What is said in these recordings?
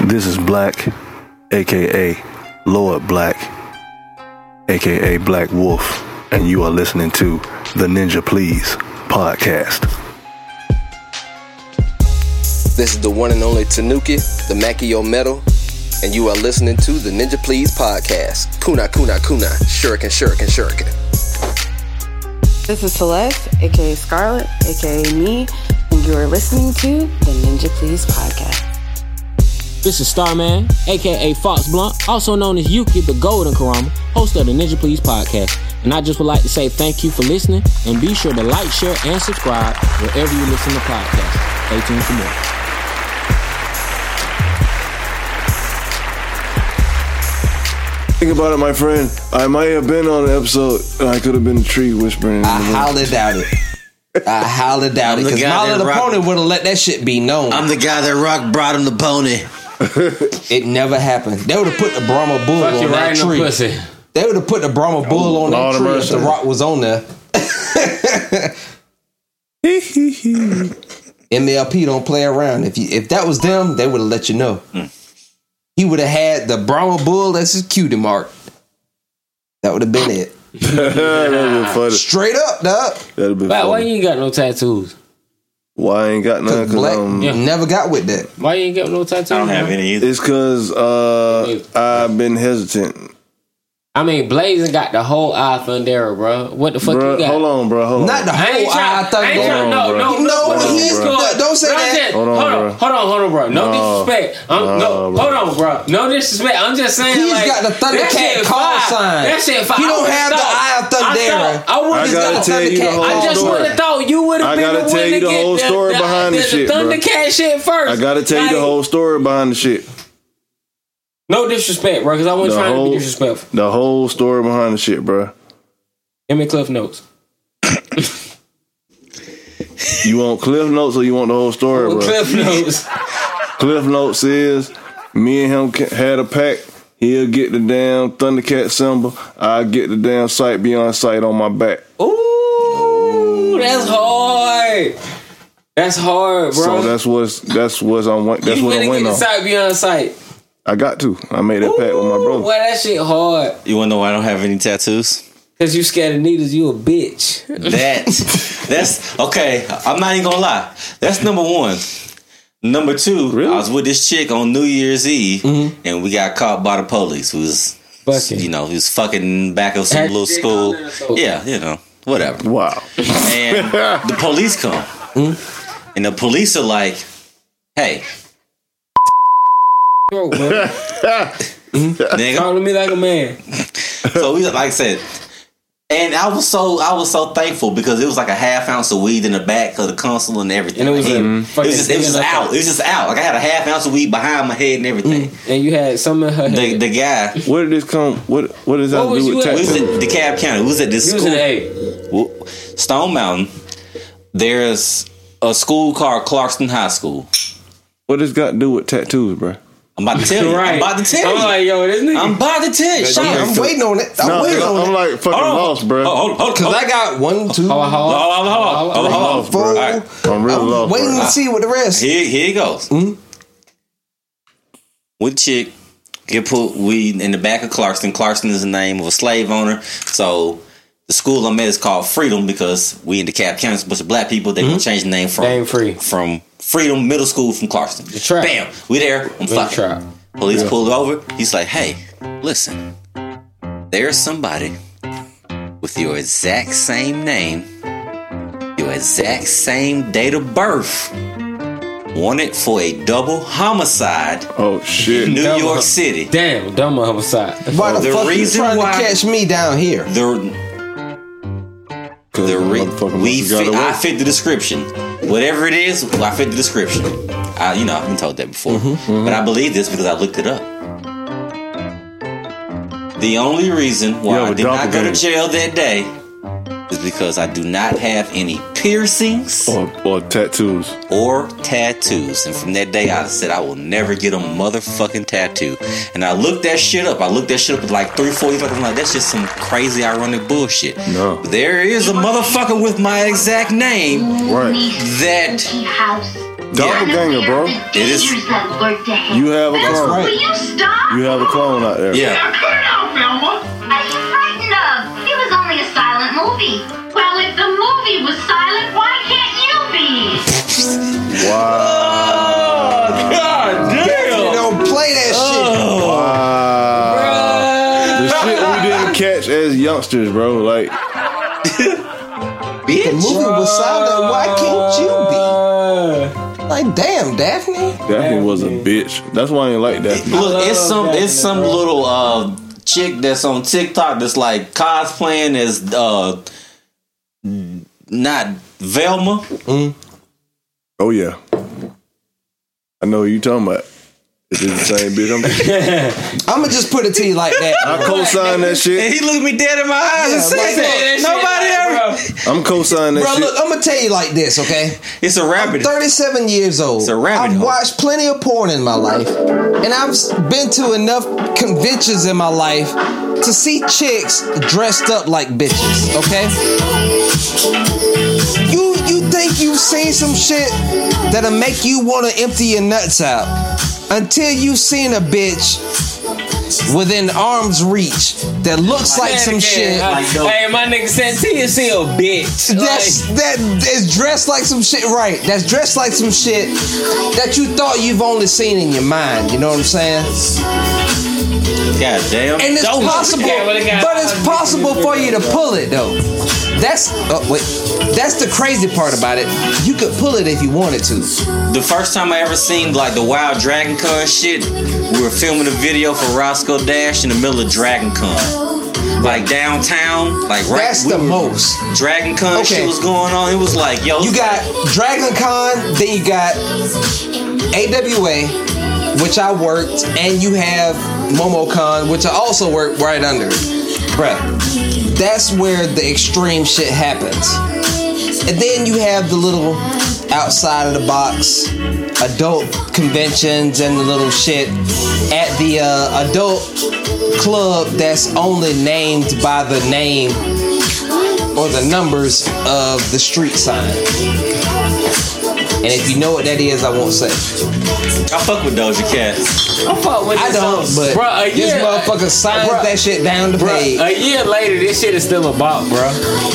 This is Black, aka Lord Black, aka Black Wolf, and you are listening to the Ninja Please podcast. This is the one and only Tanuki, the Makio Metal, and you are listening to the Ninja Please podcast. Kuna, kuna, kuna, shuriken, shuriken, shuriken. This is Celeste, aka Scarlet, aka me, and you are listening to the Ninja Please podcast. This is Starman, aka Fox Blunt, also known as Yuki the Golden Karama, host of the Ninja Please podcast. And I just would like to say thank you for listening, and be sure to like, share, and subscribe wherever you listen to podcasts. Stay tuned for more. Think about it, my friend. I might have been on an episode, and I could have been the tree whispering. I highly doubt it. I highly doubt it, because Molly the Pony would have let that shit be known. I'm the guy that rock bottom the pony. It never happened. They would have put the Brahma bull on that tree. They would have put the Brahma bull on that tree if the rock was on there. MLP don't play around. If that was them, they would have let you know. He would have had the Brahma bull as his cutie mark. That would have been it. That would have been funny. Straight up, dog. That would have been Why funny. you ain't got no tattoos? Why I ain't got none? Because never got with that. Why you ain't got no tattoos? I don't have any either. It's because I've been hesitant. I mean, Blazing got the whole Eye Thundera, bro. What the fuck you got? Hold on, bro. Hold on. Not the whole Eye Thundera. Don't say that. Hold on, bro. No disrespect. Hold on, bro. No disrespect. I'm just saying. He's got the Thundercat call sign. That shit fire. He don't have the Eye of Thundera. I gotta tell you the whole story. I just would have thought you would have been the one to get I gotta tell you the whole story behind the shit, bro. The Thundercat shit first. I gotta tell you the whole story behind the shit. No disrespect, bro, because I wasn't trying to be disrespectful. The whole story behind the shit, bro. Give me Cliff Notes. You want Cliff Notes or you want the whole story, bro? Cliff Notes. Cliff Notes is me and him had a pact. He'll get the damn Thundercat symbol. I'll get the damn sight beyond sight on my back. Ooh, that's hard. That's hard, bro. So that's what I'm waiting on. You get the sight beyond sight. I got to. I made that pact with my brother. Well, that shit hard. You wanna know why I don't have any tattoos? Cause you scared of needles. You a bitch. That's okay. I'm not even gonna lie. That's number one. Number two, really? I was with this chick on New Year's Eve, and we got caught by the police. Who was, he was fucking back of some little school. Yeah, whatever. Wow. And the police come, and the police are like, "Hey, nigga, talk to me like a man." So we, like I said. And I was so thankful because it was like a half ounce of weed in the back of the console and everything. And it was just out. It was just out. Like I had a half ounce of weed behind my head and everything. And you had some in her head. The guy. Where did this come? What does that do with tattoos? We was at DeKalb County. We was at this school. Stone Mountain. There's a school called Clarkston High School. What does got to do with tattoos, bro? I'm about to tell you. Right. I'm about to tell you. I'm like, yo, this nigga. I'm about to tell you. I'm waiting on it. I'm like fucking lost, bro. Hold on. Because I got 1, 2, hold on. 4. I'm really lost. Waiting to see what the rest. Here it goes. With chick, get put weed in the back of Clarkston. Clarkston is the name of a slave owner. So the school I'm at is called Freedom because we in DeKalb County, a bunch of black people. They're going to change the name from Freedom Middle School from Clarkston. Bam. We there. I'm fucking. Police pulled over. He's like, hey, listen. There's somebody with your exact same name, your exact same date of birth, wanted for a double homicide. Oh, shit. In New York City. Damn, double homicide. Why the fuck you trying to catch me down here? I fit the description. Whatever it is, I fit the description. I've been told that before. But I believe this because I looked it up. The only reason why I did not go to jail that day is because I do not have any piercings or tattoos. And from that day, I said I will never get a motherfucking tattoo. And I looked that shit up. At like 3-4 years. I'm like, that's just some crazy ironic bullshit. No, there is a motherfucker with my exact name. Right. doppelganger, bro. It is. You have a clone. right. Will you stop? You have a clone out there. Yeah. Now cut it out, Velma. Are you frightened of? It was only a silent movie. Well, if the movie was silent, why can't you be? Wow. God You don't play that Wow. The shit we didn't catch as youngsters, bro. Like, shit. The movie was silent. Why can't you be? Like, damn, Daphne. Daphne was a bitch. That's why I ain't like Daphne. Look, it's some little chick that's on TikTok that's like cosplaying as not Velma. Oh yeah, I know who you talking about. It is the same bitch. I'm gonna just put it to you like that. I co-sign that And shit. he looked me dead in my eyes and said that. Nobody ever. I'm co-signing that Bro, shit. look, I'm gonna tell you like this, okay? It's a rabbit. 37 years old. It's a rabbit I've hole. watched plenty of porn in my life, and I've been to enough conventions in my life to see chicks dressed up like bitches, okay? You think you've seen some shit that'll make you want to empty your nuts out until you've seen a bitch within arm's reach that looks like some shit. Hey, my nigga Santilla see a bitch. That is dressed like some shit, right? That's dressed like some shit that you thought you've only seen in your mind. You know what I'm saying? God damn. And it's possible, but it's possible for you to pull it though. That's the crazy part about it. You could pull it if you wanted to. The first time I ever seen like the Wild Dragon Con shit, we were filming a video for Roscoe Dash in the middle of Dragon Con. Like downtown, like right. That's the most. Dragon Con shit was going on. It was like, yo. You got Dragon Con, then you got AWA, which I worked, and you have MomoCon, which I also worked right under it. Bruh, that's where the extreme shit happens. And then you have the little outside of the box adult conventions and the little shit at the adult club that's only named by the name or the numbers of the street sign. And if you know what that is, I won't say. I fuck with Doja Cat. I don't, but this motherfucker signs that shit down the page. A year later, this shit is still a bop, bro.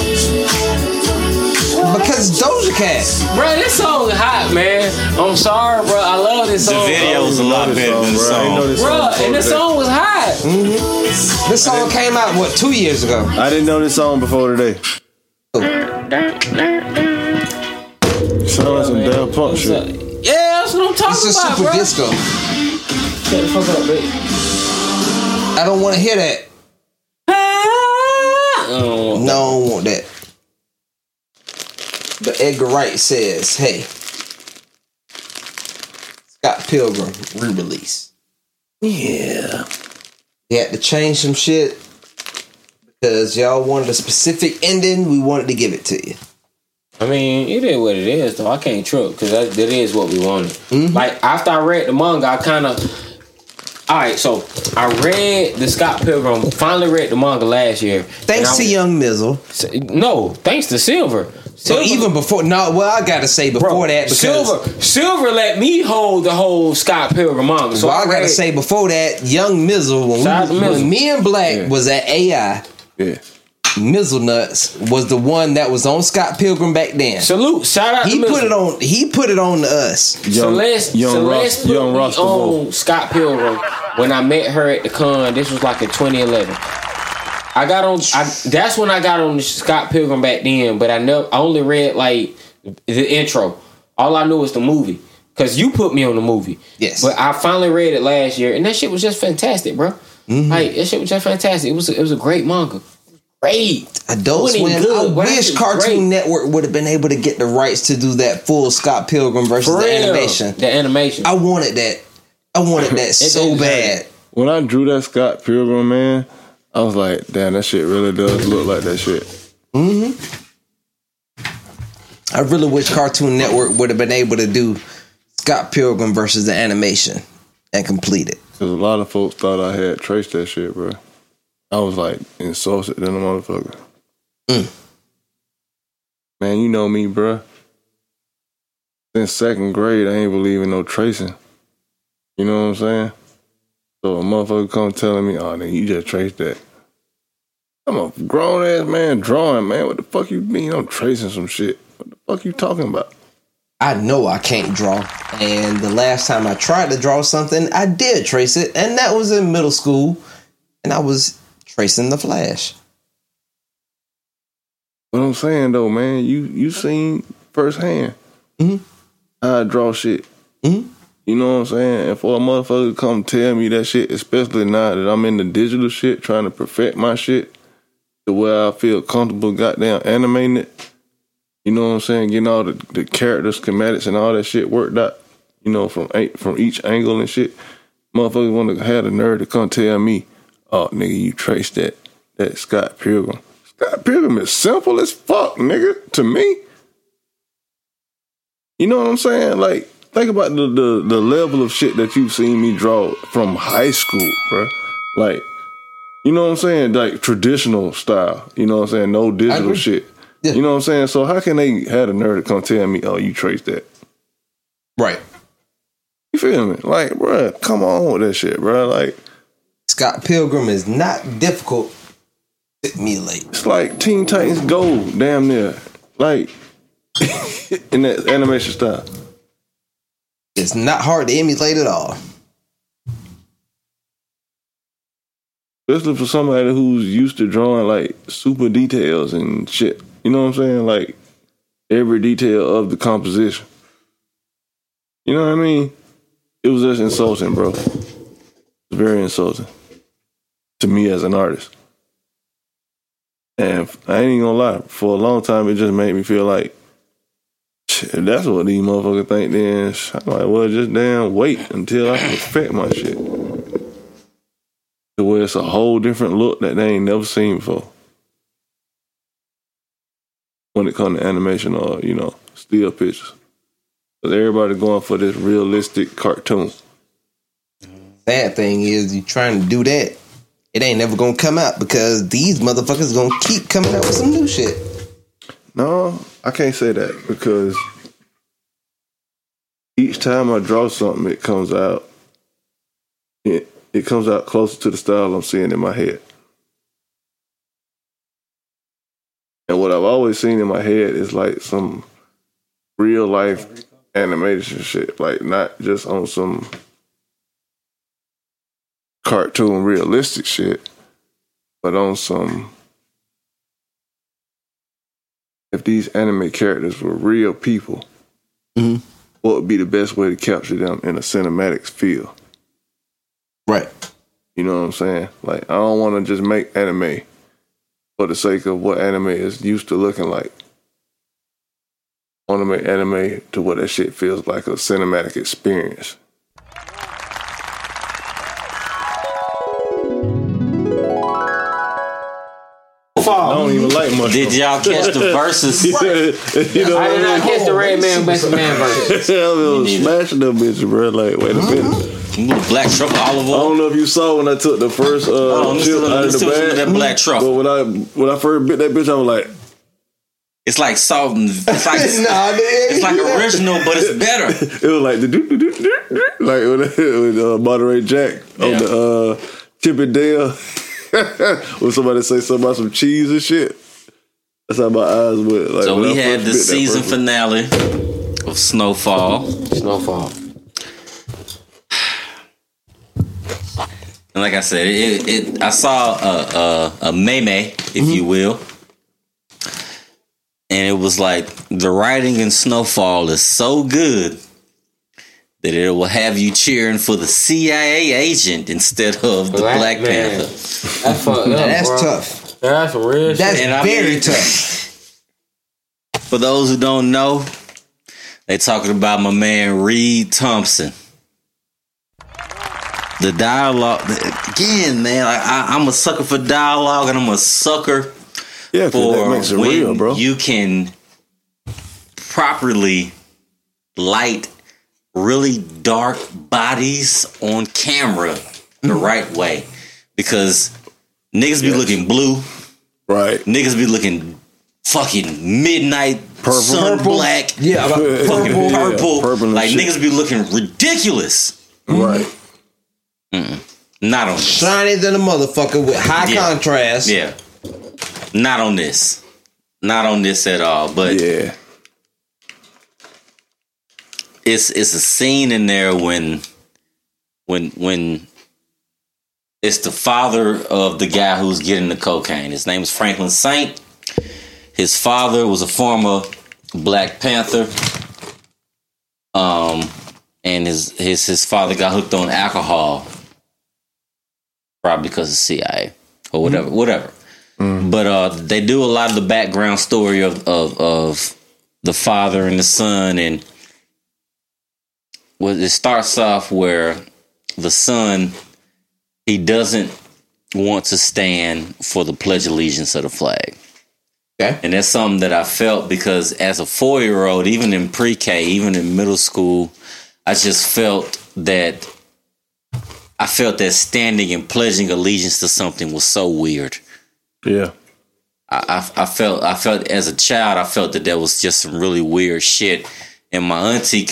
Because Doja Cat. Bro, this song is hot, man. I'm sorry, bro. I love this song. The video was a lot better than the song. Bro, and the song was hot. Mm-hmm. This song came out, 2 years ago? I didn't know this song before today. Sound like some damn punk shit. Yeah, that's what I'm talking This is about, super bro. disco. Shut the fuck up, bitch. I don't want to hear that. I No, I don't want that. But Edgar Wright says, hey, Scott Pilgrim re-release. Yeah. They had to change some shit because y'all wanted a specific ending. We wanted to give it to you. I mean, it is what it is, though. I can't trip because that is what we wanted. Mm-hmm. Like, after I read the manga, I kind of... Alright, so I read the Scott Pilgrim, finally read the manga last year. Thanks to Young Mizzle. No, thanks to Silver. So even before, I gotta say before that, because Silver let me hold the whole Scott Pilgrim manga. So I gotta say before that, Young Mizzle, when me and Black was at AI, Mizzle Nuts was the one that was on Scott Pilgrim back then. Salute, shout out to Mizzle. He put it on to us. Celeste put me on Scott Pilgrim when I met her at the con. This was like in 2011. That's when I got on the Scott Pilgrim back then, but I only read like the intro. All I knew was the movie. Cause you put me on the movie. Yes. But I finally read it last year and that shit was just fantastic, bro. Mm-hmm. Like that shit was just fantastic. It was a great manga. Great. Adult Swim. I wish Cartoon Network would have been able to get the rights to do that full Scott Pilgrim versus the animation. The animation. I wanted that. So bad. When I drew that Scott Pilgrim, man, I was like, damn, that shit really does look like that shit. Mm-hmm. I really wish Cartoon Network would have been able to do Scott Pilgrim versus the animation and complete it. Because a lot of folks thought I had traced that shit, bro. I was like insulted than a motherfucker. Man, you know me, bro. since second grade, I ain't believe in no tracing. You know what I'm saying? So a motherfucker come telling me, oh, nigga, you just traced that. I'm a grown-ass man drawing, man. What the fuck you mean I'm tracing some shit? What the fuck you talking about? I know I can't draw. And the last time I tried to draw something, I did trace it. And that was in middle school. And I was tracing the Flash. What I'm saying, though, man, you seen firsthand how I draw shit. You know what I'm saying? And for a motherfucker to come tell me that shit, especially now that I'm in the digital shit, trying to perfect my shit to where I feel comfortable goddamn animating it, you know what I'm saying? Getting all the character schematics and all that shit worked out, you know, from each angle and shit. Motherfuckers want to have the nerve to come tell me, oh, nigga, you traced that Scott Pilgrim. Scott Pilgrim is simple as fuck, nigga, to me. You know what I'm saying? Like, think about the level of shit that you've seen me draw from high school, bro. Like, you know what I'm saying? Like, traditional style. You know what I'm saying? No digital shit. Yeah. You know what I'm saying? So how can they have the nerve to come tell me, oh, you traced that? Right. You feel me? Like, bro, come on with that shit, bro. Like, Scott Pilgrim is not difficult to emulate. It's like Teen Titans Go, damn near. Like, in that animation style. It's not hard to emulate at all. Especially for somebody who's used to drawing like super details and shit. You know what I'm saying? Like every detail of the composition. You know what I mean? It was just insulting, bro. It's very insulting to me as an artist. And I ain't even gonna lie, for a long time it just made me feel like, if that's what these motherfuckers think, then I'm like, well, just damn wait until I perfect my shit. To where it's a whole different look that they ain't never seen before. When it comes to animation or, you know, still pictures. Because everybody going for this realistic cartoon. Bad thing is, you trying to do that, it ain't never gonna come out because these motherfuckers gonna keep coming out with some new shit. No, I can't say that because each time I draw something, it comes out closer to the style I'm seeing in my head. And what I've always seen in my head is like some real life animation shit, like not just on some cartoon realistic shit, but on some, if these anime characters were real people, what would be the best way to capture them in a cinematic feel? Right. You know what I'm saying? Like, I don't want to just make anime for the sake of what anime is used to looking like. I want to make anime to what that shit feels like, a cinematic experience. I don't even like much. Did y'all catch the verses? You know, I did not catch the Red Man Best Man verses. I was smashing them bitches, bro. Like, wait a minute. Black truck, Oliver. I don't know if you saw when I took the first chip out of the bag. That black truck. But when I first bit that bitch, I was like, it's like salt and it's like it's like original, but it's better. It was like like with Monterey Jack on the Chip and Dale. When somebody say something about some cheese and shit. That's how my eyes went. Like, so we had the season finale of Snowfall. And like I said, I saw a meme, if you will. And it was like, the writing in Snowfall is so good that it will have you cheering for the CIA agent instead of the Black Panther. That's fucked up, That's bro. tough. That's real That's shit. very tough. For those who don't know, they talking about my man Reed Thompson. The dialogue, again, man, I'm a sucker for dialogue, and I'm a sucker for that makes it when real, bro. you can properly light really dark bodies on camera the right way. Because niggas be looking blue. Right. Niggas be looking fucking midnight sun black, purple. Like niggas be looking ridiculous. Right. Not on this. Shiny than a motherfucker with high contrast. Yeah. Not on this. Not on this at all. But yeah, it's a scene in there when it's the father of the guy who's getting the cocaine. His name is Franklin Saint. His father was a former Black Panther. And his father got hooked on alcohol, probably because of CIA or whatever. But they do a lot of the background story of the father and the son, and it starts off where the son, he doesn't want to stand for the Pledge of Allegiance of the flag. Okay. And that's something that I felt because as a 4-year-old, even in pre-K, even in middle school, I just felt that standing and pledging allegiance to something was so weird. Yeah. I felt as a child, I felt that was just some really weird shit. And my auntie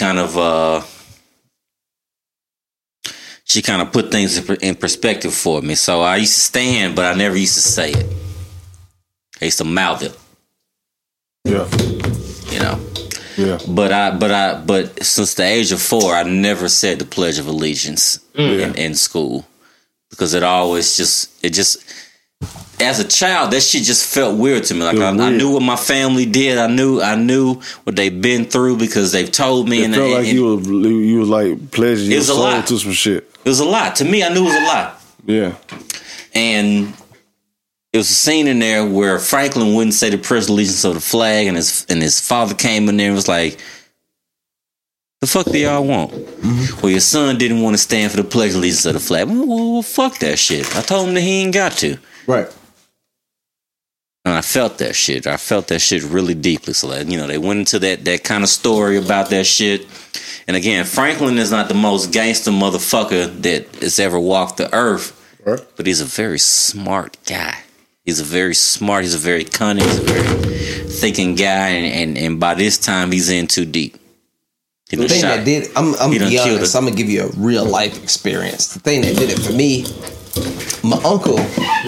she kind of put things in perspective for me. So I used to stand, but I never used to say it. I used to mouth it. Yeah. You know. Yeah. But since the age of 4, I never said the Pledge of Allegiance in school, because it just as a child, that shit just felt weird to me. Like I knew what my family did. I knew what they've been through because they've told me. It felt like you was like pledging your soul to some shit. It was a lot to me. I knew it was a lot. Yeah. And it was a scene in there where Franklin wouldn't say the Pledge of Allegiance of the flag, and his father came in there and was like, "The fuck do y'all want?" Well, your son didn't want to stand for the Pledge of Allegiance of the flag. Well, fuck that shit. I told him that he ain't got to. Right. And I felt that shit. I felt that shit really deeply. So, they went into that kind of story about that shit. And again, Franklin is not the most gangster motherfucker that has ever walked the earth. Right. But he's a very smart guy. He's a very cunning, he's a very thinking guy. And by this time, he's in too deep. The thing that did, I'm going to be honest, I'm going to give you a real life experience. The thing that did it for me, my uncle,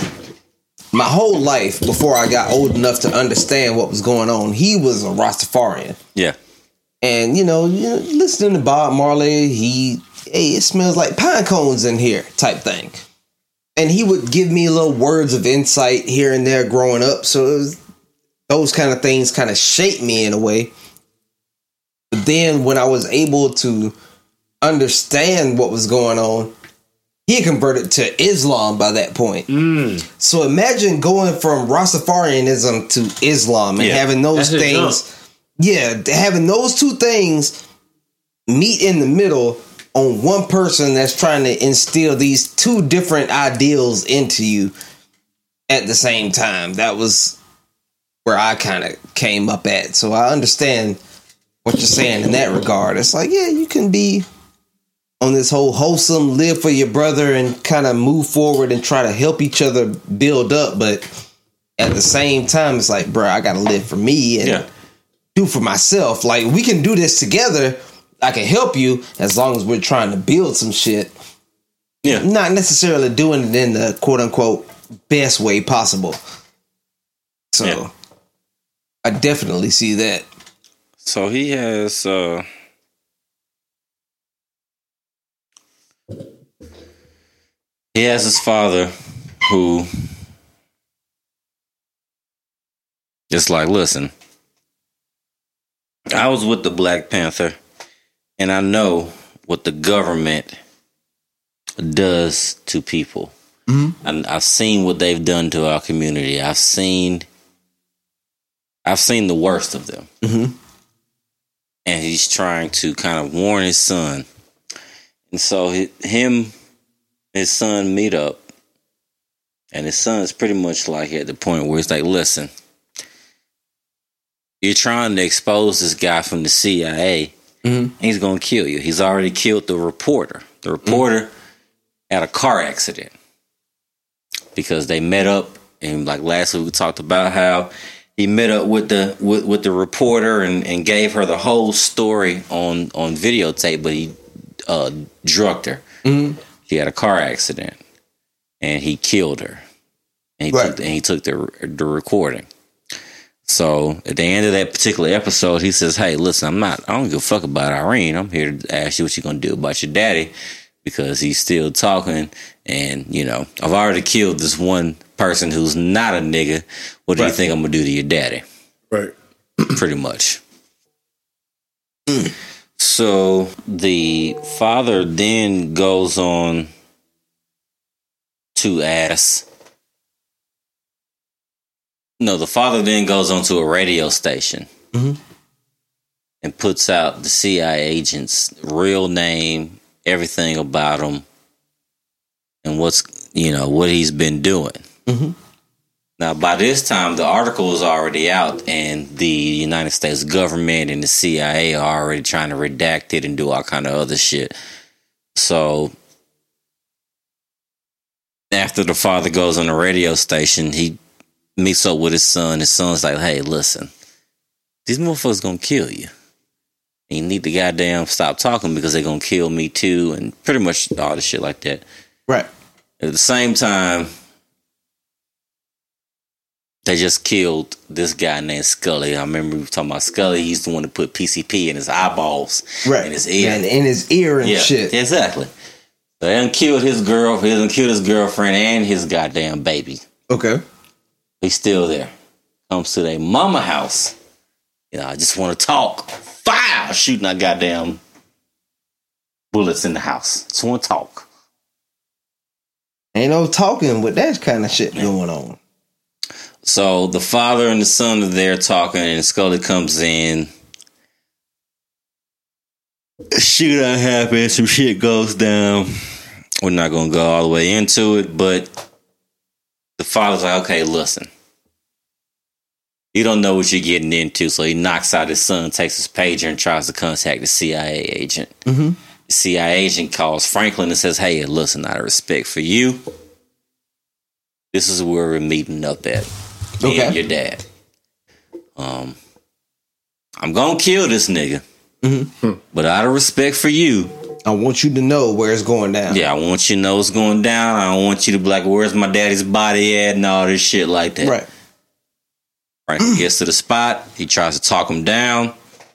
my whole life before I got old enough to understand what was going on, he was a Rastafarian. Yeah. And, listening to Bob Marley, it smells like pine cones in here type thing. And he would give me little words of insight here and there growing up. So those kind of things kind of shaped me in a way. But then when I was able to understand what was going on, he converted to Islam by that point. So imagine going from Rastafarianism to Islam and having those things. Yeah, having those two things meet in the middle on one person that's trying to instill these two different ideals into you at the same time. That was where I kind of came up at. So I understand what you're saying in that regard. It's like, yeah, you can be on this whole wholesome, live for your brother and kind of move forward and try to help each other build up. But at the same time, it's like, bro, I got to live for me and do for myself. Like, we can do this together. I can help you as long as we're trying to build some shit. Yeah. Not necessarily doing it in the quote unquote best way possible. So I definitely see that. So he has his father who is like, listen, I was with the Black Panther and I know what the government does to people. And I've seen what they've done to our community. I've seen the worst of them. And he's trying to kind of warn his son. And so his son meet up. And his son's pretty much like at the point where he's like, listen, you're trying to expose this guy from the CIA. And he's going to kill you. He's already killed the reporter. The reporter had a car accident because they met up. And like last week we talked about how he met up with the reporter and gave her the whole story on videotape, but he drugged her. Mm-hmm. She had a car accident, and he killed her. And he took the recording. So at the end of that particular episode, he says, "Hey, listen, I don't give a fuck about Irene. I'm here to ask you what you're gonna do about your daddy, because he's still talking, and I've already killed this one person who's not a nigga. What do you think I'm gonna do to your daddy?" Right. Pretty much. So the father then goes on to ask. No, the father then goes on to a radio station and puts out the CIA agent's real name, everything about him, and what he's been doing. Mm-hmm. Now, by this time, the article is already out, and the United States government and the CIA are already trying to redact it and do all kind of other shit. So, after the father goes on the radio station, he meets up with his son. His son's like, "Hey, listen, these motherfuckers gonna kill you. And you need to goddamn stop talking, because they're gonna kill me too," and pretty much all the shit like that. Right. At the same time, they just killed this guy named Scully. I remember we were talking about Scully. He's the one that put PCP in his eyeballs, in his ear, and in his ear and shit. Exactly. So they done killed his girlfriend. He done killed his girlfriend and his goddamn baby. Okay. He's still there. Comes to their mama house. I just want to talk. Fire! Shooting our goddamn bullets in the house. Just want to talk. Ain't no talking with that kind of shit going on. So the father and the son are there talking, and Scully comes in. A shootout happens. Some shit goes down. We're not going to go all the way into it, but the father's like, "Okay, listen. You don't know what you're getting into." So he knocks out his son, takes his pager, and tries to contact the CIA agent. Mm-hmm. The CIA agent calls Franklin and says, "Hey, listen, out of respect for you, this is where we're meeting up at. Me and your dad. I'm gonna kill this nigga. Mm-hmm. But out of respect for you, I want you to know where it's going down." Yeah, I want you to know it's going down. I don't want you to be like, "Where's my daddy's body at?" and all this shit like that. Right. Franklin gets to the spot. He tries to talk him down.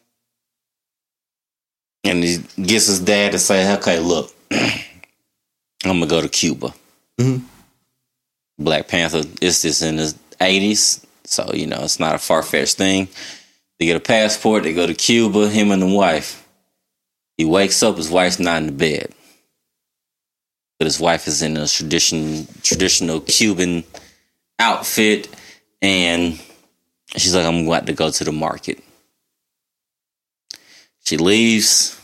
And he gets his dad to say, "Okay, look, I'm going to go to Cuba." Mm-hmm. Black Panther is this in the 80s. So, it's not a far-fetched thing. They get a passport. They go to Cuba, him and the wife. He wakes up. His wife's not in the bed. But his wife is in a traditional Cuban outfit. And she's like, "I'm about to go to the market." She leaves.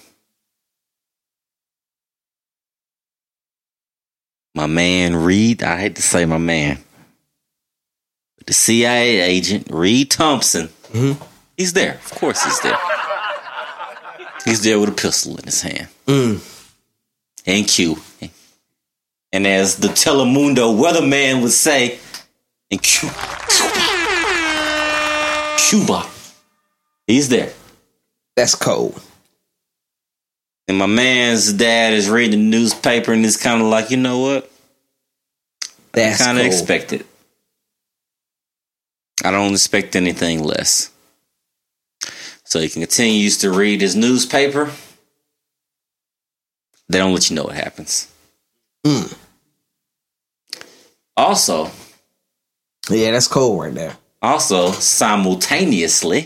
My man Reed, I hate to say my man, but the CIA agent, Reed Thompson, he's there. Of course he's there. He's there with a pistol in his hand. And Q. And as the Telemundo weatherman would say, in Cuba, he's there. That's cold. And my man's dad is reading the newspaper and is kind of like, "You know what? That's kind of cold. expect it. I don't expect anything less." So he continues to read his newspaper. They don't let you know what happens. Also, yeah, that's cold right there. Also, simultaneously,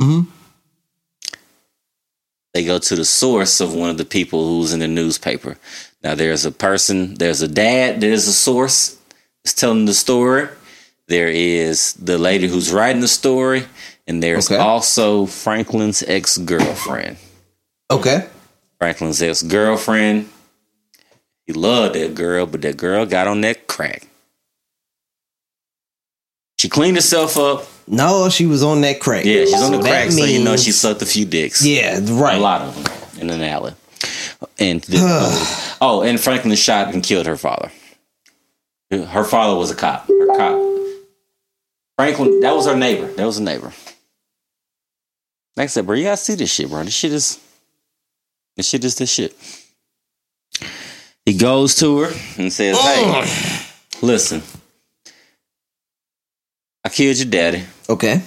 they go to the source of one of the people who's in the newspaper. Now, there's a person, there's a dad, there's a source that's telling the story. There is the lady who's writing the story, and there's also Franklin's ex-girlfriend. Okay. Franklin's ex-girlfriend. He loved that girl, but that girl got on that crack. She cleaned herself up. No, she was on that crack. Yeah, she's on the crack, so you know she sucked a few dicks. Yeah, right. A lot of them in an alley. And and Franklin shot and killed her father. Her father was a cop. Franklin, that was her neighbor. That was a neighbor. Like I said, bro, you gotta see this shit, bro. This shit is this shit. He goes to her and says, hey, listen, I killed your daddy. Okay.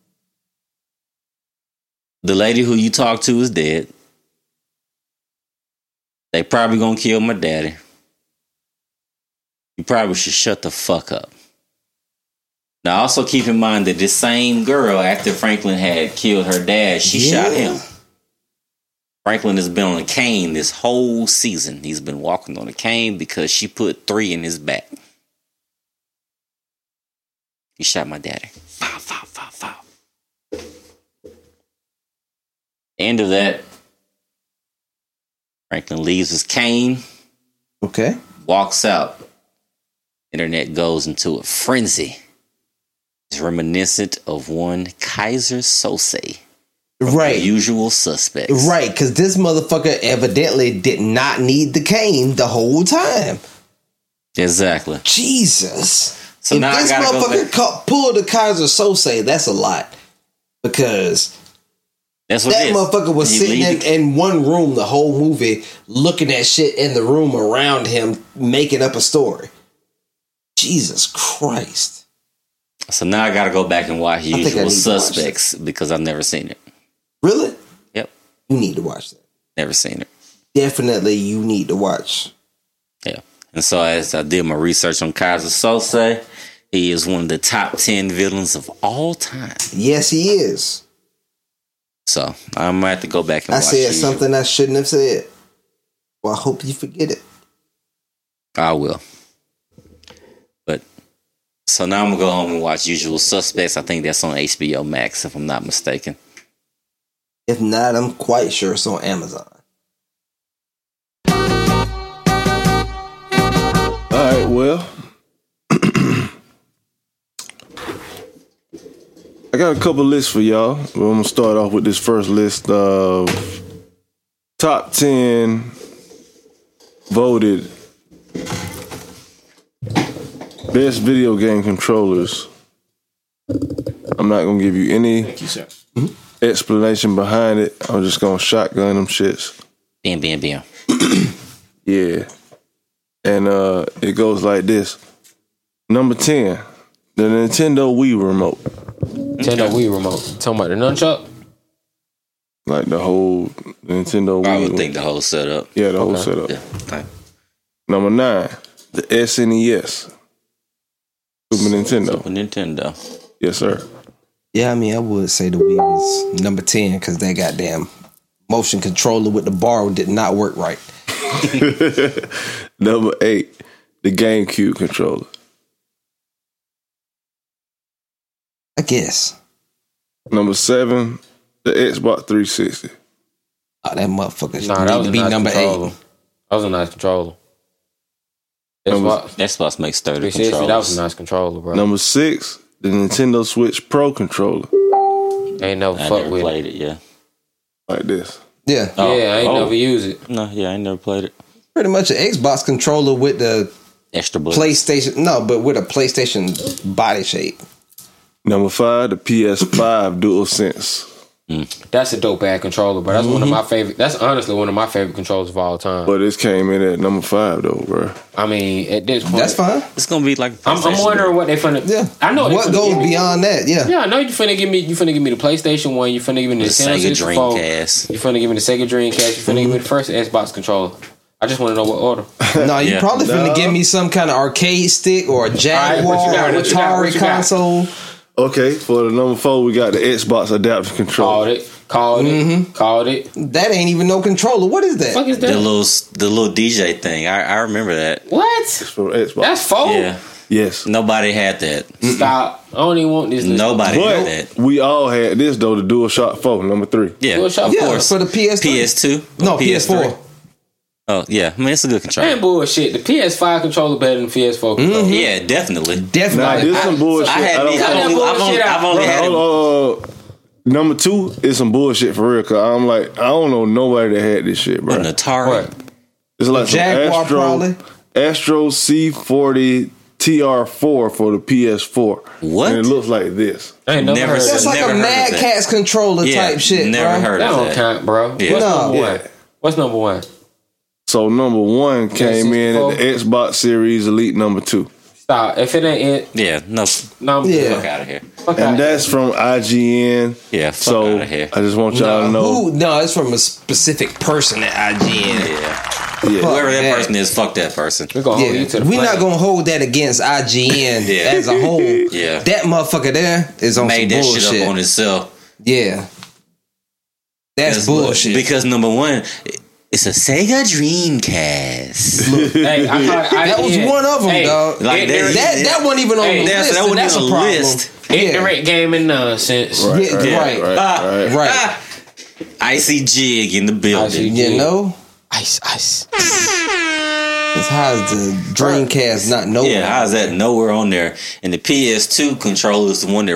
The lady who you talked to is dead. They probably gonna kill my daddy. You probably should shut the fuck up. Now, also keep in mind that this same girl, after Franklin had killed her dad, she shot him. Franklin has been on a cane this whole season. He's been walking on a cane because she put 3 in his back. He shot my daddy. Fow. End of that. Franklin leaves his cane. Okay. Walks out. Internet goes into a frenzy. It's reminiscent of one Kaiser Sose. Right. The Usual Suspects. Right, because this motherfucker evidently did not need the cane the whole time. Exactly. Jesus. So if now this I gotta motherfucker pulled the Kaiser Sose, that's a lot. Because that's what that motherfucker was sitting in one room the whole movie, looking at shit in the room around him, making up a story. Jesus Christ. So now I gotta go back and watch Usual Suspects because I've never seen it. Really? Yep. You need to watch that. Never seen it. Definitely you need to watch. Yeah. And so as I did my research on Kaiser Sose, he is one of the top 10 villains of all time. Yes, he is. So I'm gonna have to go back and watch said something I shouldn't have said. Well, I hope you forget it. I will. But so now I'm gonna go home and watch Usual Suspects. I think that's on HBO Max, if I'm not mistaken. If not, I'm quite sure it's on Amazon. Alright, well. I got a couple lists for y'all. I'm going to start off with this first list of top 10 voted best video game controllers. I'm not going to give you any explanation behind it. I'm just going to shotgun them shits. Bam. Yeah. And it goes like this. Number 10, the Nintendo Wii remote. Nintendo Wii remote. Talking about the nunchuck? Like the whole Nintendo Wii. I would think the whole setup. Yeah, the whole setup. Yeah. Number 9, the SNES. Super Nintendo. Yes, sir. Yeah, I mean, I would say the Wii was number 10 because that goddamn motion controller with the bar did not work right. Number 8, the GameCube controller. I guess. Number 7, the Xbox 360. Oh, that motherfucker that should be number 8. That was a nice controller. Xbox makes 30 controllers. That was a nice controller, bro. Number 6, the Nintendo Switch Pro controller. Ain't never played it, yeah. Like this. Yeah. I ain't never used it. No, I ain't never played it. Pretty much an Xbox controller with the extra buttons. PlayStation. No, but with a PlayStation body shape. Number 5, the PS5 DualSense. That's a dope ass controller, bro. That's one of my favorite. That's honestly one of my favorite controllers of all time. But this came in at number 5 though, bro. I mean, at this point, that's fine. It's gonna be like I'm wondering what they finna. Yeah, I know what goes beyond that. Yeah, I know you finna give me. You finna give me the PlayStation 1. You finna give me the Sega Dreamcast. You finna give me the Sega Dreamcast. You finna give me the first Xbox controller. I just want to know what order. No, you probably finna give me some kind of arcade stick or a Jaguar or Atari console. Okay, for the number 4, we got the Xbox adaptive controller. Called it. That ain't even no controller. What is that? Fuck is that? The little DJ thing. I remember that. What? It's from Xbox. That's 4? Yeah. Yes. Nobody had that. Stop. I don't even want this. Nobody had that. We all had this though. The DualShock 4, number 3. Yeah, DualShock 4 for the PS2. PS2. No, PS3. PS4. Oh yeah, I mean it's a good controller. Man, bullshit. The PS5 controller better than the PS4 controller. Yeah, definitely. Nah, this some bullshit. I've only had it. Number 2 is some bullshit for real. Cause I'm like, I don't know nobody that had this shit, bro. An Atari. It's like Jaguar, probably. Astro C40 TR4 for the PS4. What? And it looks like this. I ain't never heard That's that. like a Never heard Mad of that. Catz controller Yeah, type shit, never bro. heard That of don't that. count, bro. Yeah. What's No. number one? Yeah. What's number one? So number 1 came in at the Xbox Series Elite number 2. Stop. If it ain't it, Yeah, no, no. Yeah. fuck out of here. Fuck out. And that's from IGN. Yeah, fuck So out of here. I just want y'all to know. No, it's from a specific person at IGN. Yeah, Yeah. whoever that that. person is, fuck that person. We're gonna hold you to the We're not flame. gonna hold that against IGN Yeah. as a whole. Yeah. That motherfucker there is on Made some that bullshit. shit up on itself. Yeah, that's bullshit. Because number one, it's a Sega Dreamcast. Hey, that was one of them, dog. Like that wasn't even on Hey, the that's- list. that and wasn't that's a even a problem. list. Ignorant gaming nonsense. Yeah, right. Right. Ah, Icy Jig in the building. You know, Ice. it's how is the Dreamcast not know? Yeah, how's that nowhere on there? And the PS2 controller is the one that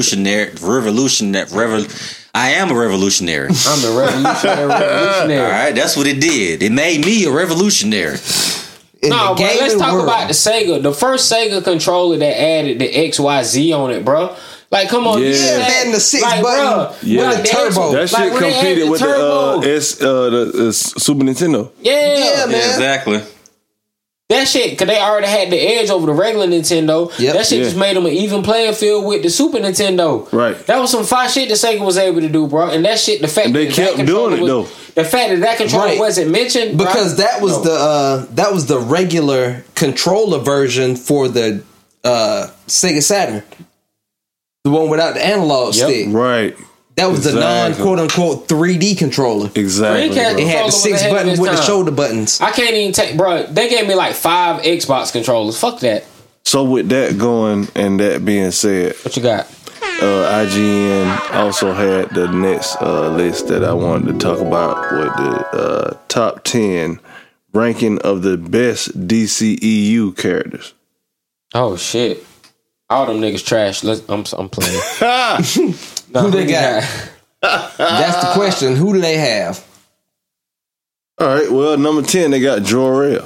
I am a revolutionary. I'm the revolutionary. All right, that's what it did. It made me a revolutionary. No, but let's talk about the Sega. The first Sega controller that added the XYZ on it, bro. Like, come on, Yeah. you said Yeah, and the 6 like, button bruh, Yeah. like with the turbo. That shit like, when they competed added with turbo. the Super Nintendo. Yeah, man. Exactly. that shit, because they already had the edge over the regular Nintendo. Yep. That shit Yeah. just made them an even playing field with the Super Nintendo. Right. That was some fire shit that Sega was able to do, bro. And that shit, the fact And they that kept that controller doing it, was, the fact that controller Right. wasn't mentioned, because bro, that was no. that was the regular controller version for the Sega Saturn, the one without the analog Yep. stick. Right. That was the non Exactly. quote unquote 3D controller. Exactly. Dreamcast bro. It had Controller the was 6 ahead of buttons its with the time. shoulder buttons. I can't even take, bro. They gave me like 5 Xbox controllers. Fuck that. So with that going and that being said, What you got? IGN also had the next list that I wanted to talk about with the top 10 ranking of the best DCEU characters. Oh shit! All them niggas trash. I'm playing. Who they got? That's the question. Who do they have? All right, well, number 10, they got Jor-El.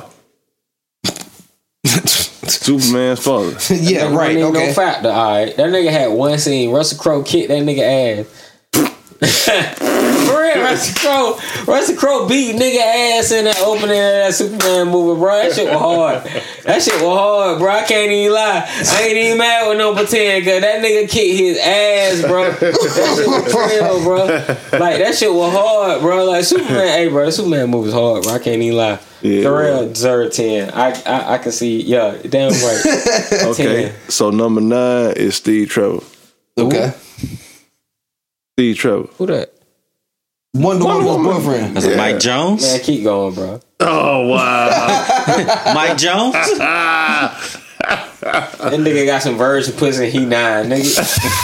Superman's father. Yeah, That right. nigga Okay. No factor. All right. That nigga had one scene. Russell Crowe kicked that nigga ass. For real, Russell Crowe beat nigga ass in that opening of that Superman movie, bro. That shit was hard. That shit was hard, bro. I can't even lie. I ain't even mad with number 10 because that nigga kicked his ass, bro. That shit was real, bro. Like, that shit was hard, bro. Like, Superman, hey, bro, the Superman movie's hard, bro. I can't even lie. Yeah, Darrell deserved 10. I can see, yeah, damn right. Okay, 10. so number 9 is Steve Trevor. Okay. Steve Trevor. Who that? Wonder Woman's boyfriend. That's Mike Jones. Man, keep going, bro. Oh, wow. Mike Jones. That nigga got some virgin pussy. He 9, nigga.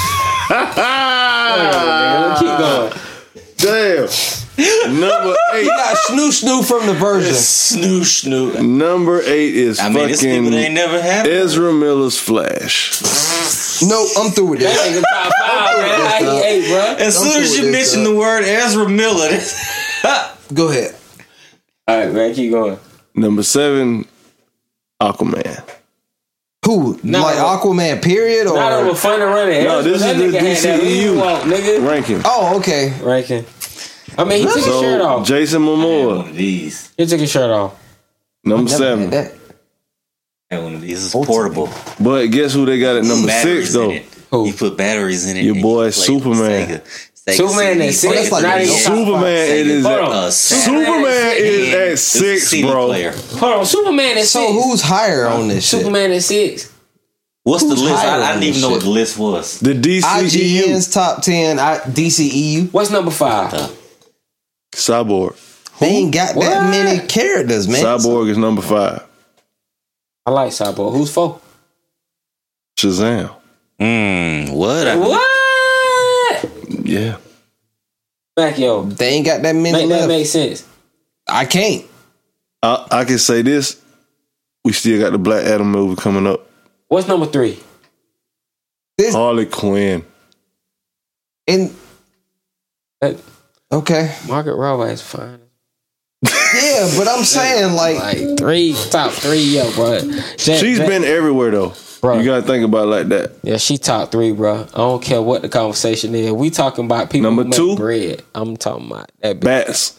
Nigga, keep going. Damn. Number 8. You got Snoo from the version. Snoo. Number 8 is I mean, it's people fucking that ain't never had. Ezra Miller's Flash. No, I'm through with That this. nigga top 5, man. How he 8, bro? As soon as you cool with mention this, the word Ezra Miller, Go ahead. All right, man, keep going. Number 7, Aquaman. Who? No, like Aquaman, period? Or Not over fun to run it. No, this that is the nigga had that DCEU walk, nigga. ranking. oh, okay. Ranking. I mean, he took his shirt So, off. Jason one Momoa, of these. He took his shirt off. number Never 7. had that. Had one of these. It's portable. But guess who they got at number Batteries 6, though? in it. Who? You put batteries in it. Your and boy you play Superman. Sega Superman CD at 6. that's like not the even top Superman, five. it is Hold at, on. Superman is at 6, CD bro. player. Hold on. Superman at 6. So who's higher on this shit? Superman at 6. What's the Who's list? higher I on didn't even this know what shit? the list was. The DCEU. IGN's top 10 DCEU. What's number 5? Cyborg. They ain't got that many characters, man. Cyborg is number 5. I like Cyborg. Who's 4? Shazam. What? What? Yeah. Back, yo. They ain't got that many Make that left. make sense. I can't. I can say this. We still got the Black Adam movie coming up. What's number 3? Harley Quinn. And That okay, Margaret Robbie is fine. Yeah, but I'm saying like top three, yeah, bro. She's been everywhere though. Bro. You gotta think about it like that. Yeah, she top 3, bro. I don't care what the conversation is. We talking about people Number who make 2, bread. I'm talking about that. Bats.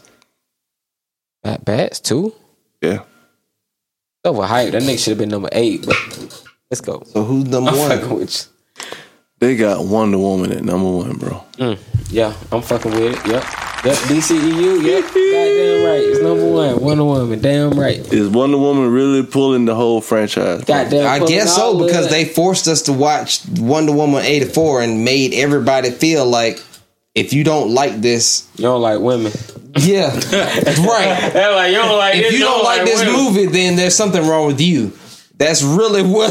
Bats 2? Yeah. Overhyped. That nigga should have been number 8. But let's go. So who's number I'm 1? fucking with They got Wonder Woman at number 1, bro. Yeah, I'm fucking with it. Yep. DCEU. Yep. Goddamn right. It's number 1. Wonder Woman. Damn right. Is Wonder Woman really pulling the whole franchise? Goddamn. I guess so, because they forced us to watch Wonder Woman 84 and made everybody feel like if you don't like this, you don't like women. Yeah, right. They're like, you don't like if this, you don't like this movie, then there's something wrong with you. That's really what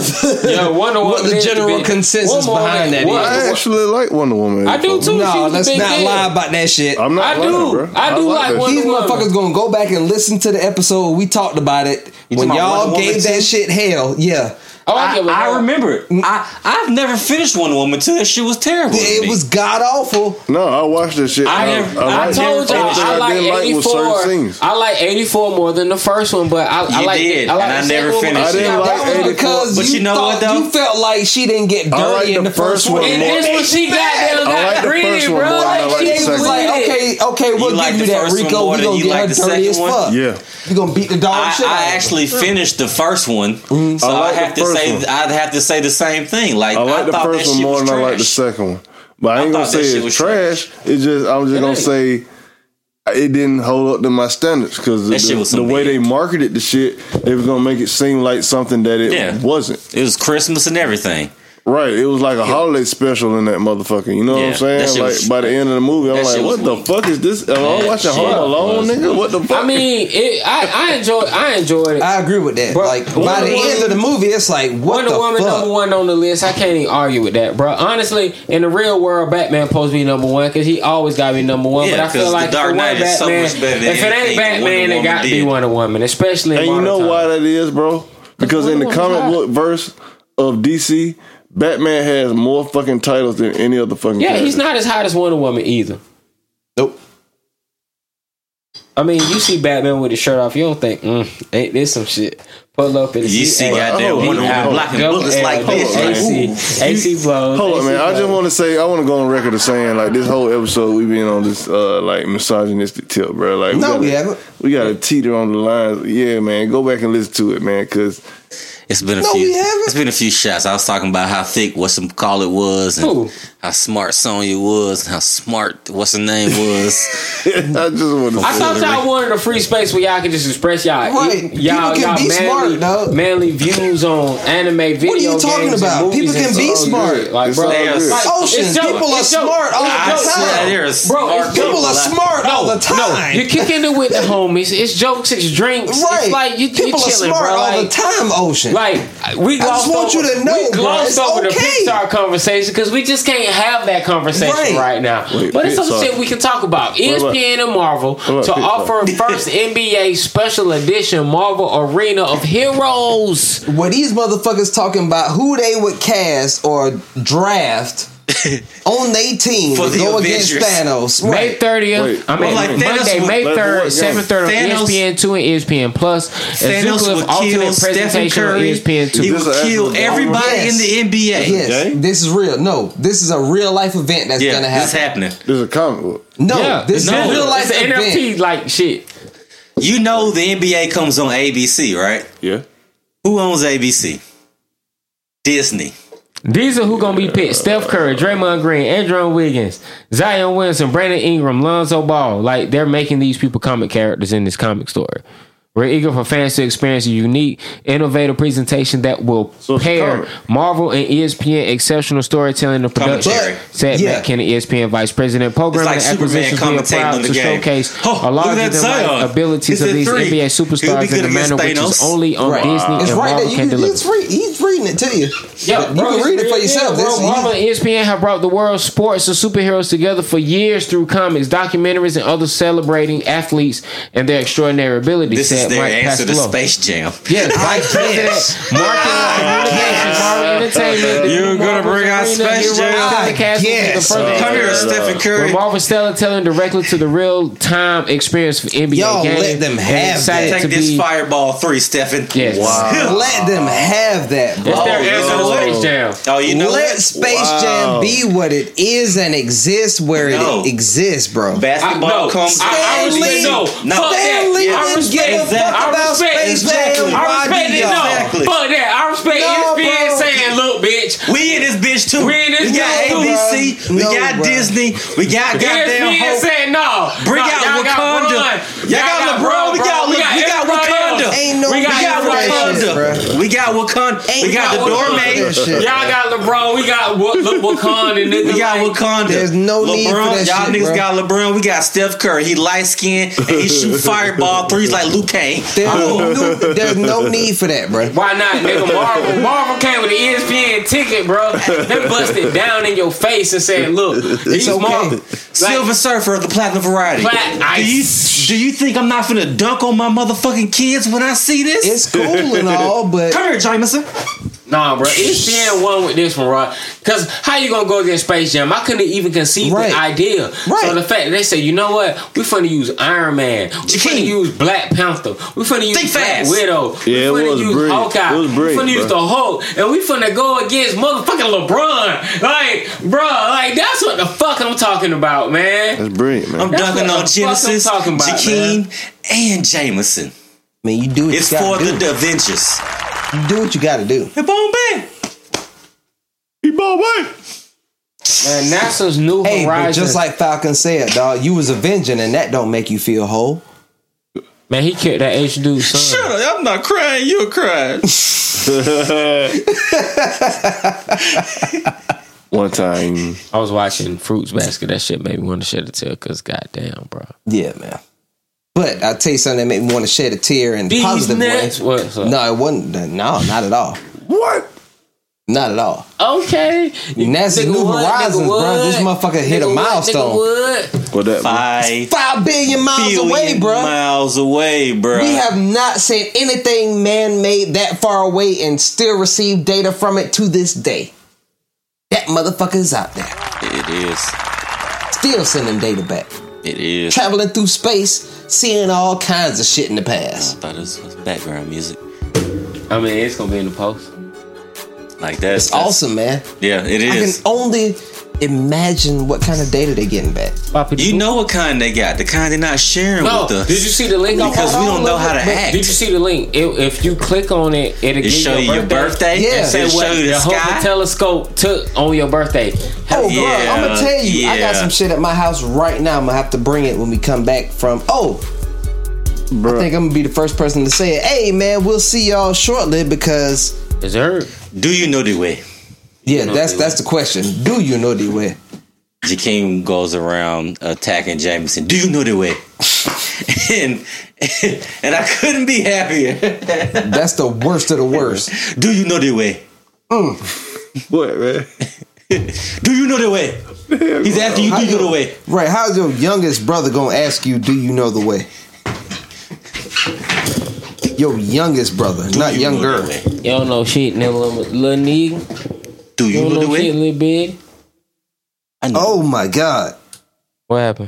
the general consensus behind that is. I actually like Wonder Woman. I do too. No, let's not lie about that shit. I'm not lying, bro. I do like Wonder These Woman. motherfuckers gonna go back and listen to the episode we talked about it when y'all gave that shit hell. Yeah. Oh, I remember it. I've never finished Wonder Woman 2. That shit was terrible. It was god awful. No, I watched that shit. I told y'all I like 84. I like 84 more than the first one, but I like did, I like and I never finished. I didn't like 84 because but you know what though? You felt like she didn't get dirty in the first one. And this one she got greedy, bro. She was like, okay, we'll give you that, Rico. We gonna get her dirty as fuck. Yeah, you gonna beat the dog shit out. I actually finished the first one, so I'd have to say the same thing. Like I like the first one more than I like the second one. But I ain't gonna say it's trash. It's just I'm just gonna say it didn't hold up to my standards because the way they marketed the shit, they was gonna make it seem like something that it wasn't. It was Christmas and everything. Right, it was like a holiday special in that motherfucker. You know what I'm saying? Like by the end of the movie, I'm like, "What the fuck is this? Am I watching Home Alone, nigga? What the fuck?" I mean, I enjoyed it. I agree with that. But like by the end of the movie, it's like, what the Woman fuck? number 1 on the list. I can't even argue with that, bro. Honestly, in the real world, Batman supposed to be number 1 because he always got to be number 1. Yeah, but I feel like the Dark Knight is so much better than if it ain't Batman, it got to be Wonder Woman, especially. And you know why that is, bro? Because in the comic book verse of DC, Batman has more fucking titles than any other fucking character. He's not as hot as Wonder Woman either. Nope. I mean, you see Batman with his shirt off, you don't think, ain't this some shit? Pull up and you see goddamn Wonder Woman blocking bullets like this. AC blows. Hold on, man. I just want to say, I want to go on record of saying, like, this whole episode we been on this like misogynistic tip, bro. Like, we haven't. We got a teeter on the lines. Yeah, man. Go back and listen to it, man, because it's been a few shots. I was talking about how thick whatchamacallit was and how smart Sonya was and how smart what's her name was. I thought y'all wanted a free space where y'all could just express y'all manly views on anime, video games. What are you talking about? People can be smart. Like, bro, Ocean, people are smart all the time. People are smart all the time. You're kicking it with the homies. It's jokes, it's drinks. Right. It's like people are smart all the time, Ocean. Like, we glossed over the Pixar conversation because we just can't have that conversation right now. But it's some shit we can talk about. ESPN and Marvel to offer first NBA special edition Marvel Arena of Heroes. Where these motherfuckers talking about who they would cast or draft on their team to go against Thanos. May 30th. Monday, May 3rd, 7:30 on ESPN2 and ESPN Plus. Thanos would kill Stephen Curry. He would kill everybody in the NBA. Yes, this is real. No, this is a real life event that's gonna happen. This is happening. This is a comic book. No, this is a real life event. NFT like shit. You know the NBA comes on ABC, right? Yeah. Who owns ABC? Disney. These are who gonna be picked: Steph Curry, Draymond Green, Andrew Wiggins, Zion Williamson, Brandon Ingram, Lonzo Ball. Like, they're making these people comic characters in this comic story. We're eager for fans to experience a unique, innovative presentation that will pair Marvel and ESPN exceptional storytelling and production. Said Matt Kenny, ESPN Vice President, Programming and Acquisitions. We are proud to showcase a larger-than-life abilities of these NBA superstars in a manner which is only on Disney and Marvel can deliver. He's reading it to you. Yeah, you can read it for yourself. Marvel and ESPN have brought the world's sports and superheroes together for years through comics, documentaries, and others celebrating athletes and their extraordinary abilities. It's their answer to Space Jam. Yeah, Vice President, Marketing Entertainment. You're gonna bring out Space Jam. Come here, Stephen Curry. Marvel Stella telling directly to the real-time experience for NBA Y'all games. let them have that. Take this Fireball 3, Stephen. Yes. Wow. Let them have that, bro. It's their answer to Space Jam. Oh, you know Let Space Jam be what it is and exist where it exists, bro. Basketball comes. I respect Stan Lee didn't give a fuck about Space Jam. I respect it. Exactly. Fuck that. I respect ESPN saying, "Look, bitch, we in this bitch too. We got ABC. We got Disney. We got goddamn ESPN saying no. Bring out Wakanda. Y'all got LeBron. We got Wakanda. Ain't no we got Wakanda. We got Wakanda. We got the doorman. Y'all got LeBron. We got Wakanda. We got Wakanda. There's no need for that y'all shit, niggas bro. got LeBron. We got Steph Curry. He light skinned and he shoot fireball threes like Luke Kane. There's no need for that, bro. Why not, nigga? Marvel came with the ESPN ticket, bro. They busted down in your face and said, "Look, it's okay." Silver Surfer of the platinum variety. Do you think I'm not finna dunk on my motherfucking kids when I see this? It's cool and all, but come here, Jameson. Nah, bro. ESPN won with this one, right? Because how you gonna go against Space Jam? I couldn't even conceive the idea. Right. So the fact that they say, you know what? We finna use Iron Man. We finna use Black Panther. We finna use Black Widow. Yeah, we finna use Hawkeye. We finna use the Hulk. And we finna go against motherfucking LeBron. Like, bro, like that's what the fuck I'm talking about, man. That's brilliant, man. I'm dunking on Genesis, Jakeem, and Jameson. I mean, you do what it's you gotta for do. the Avengers. You do what you gotta do. Hey, Bombay. Man, NASA's New Horizons. Horizons. But just like Falcon said, dog, you was avenging, and that don't make you feel whole. Man, he killed that H dude's son. Shut up! I'm not crying. You're crying. One time, I was watching Fruits Basket. That shit made me want to shed a tear. Because goddamn, bro. Yeah, man. But I'll tell you something that made me want to shed a tear in These positive nuts. ways. No, it wasn't. No, not at all. What? Not at all. Okay. NASA New Horizons, bro. This motherfucker hit a milestone. What that? 5 billion miles away, bro. Miles away, bro. We have not seen anything man-made that far away and still receive data from it to this day. That motherfucker is out there. It is. Still sending data back. It is. Traveling through space, seeing all kinds of shit in the past. I thought it was background music. I mean, it's gonna be in the post. Like that. It's awesome, man. Yeah, it is. I can only imagine what kind of data they're getting back. You know what kind they got? The kind they're not sharing with us. Did you see the link? Because we don't know how to act. Did you see the link? If you click on it, it'll show you your birthday. Yeah. And say it'll what show you the Hubble sky. telescope took on your birthday. Oh, bro, I'm gonna tell you, I got some shit at my house right now. I'm gonna have to bring it when we come back from. I think I'm gonna be the first person to say it. Hey, man, we'll see y'all shortly because. Is there? Do you know the way? Yeah, that's the question. Do you know the way? Jakeem goes around attacking Jameson. Do you know the way? and I couldn't be happier. That's the worst of the worst. Do you know the way? What, man? Do you know the way? He's asking you, do you know the way? Right, how's your youngest brother gonna ask you, do you know the way? Your youngest brother, not younger. You don't know shit, little nigga. Do you know the way? Shit, little big. Oh my God. What happened?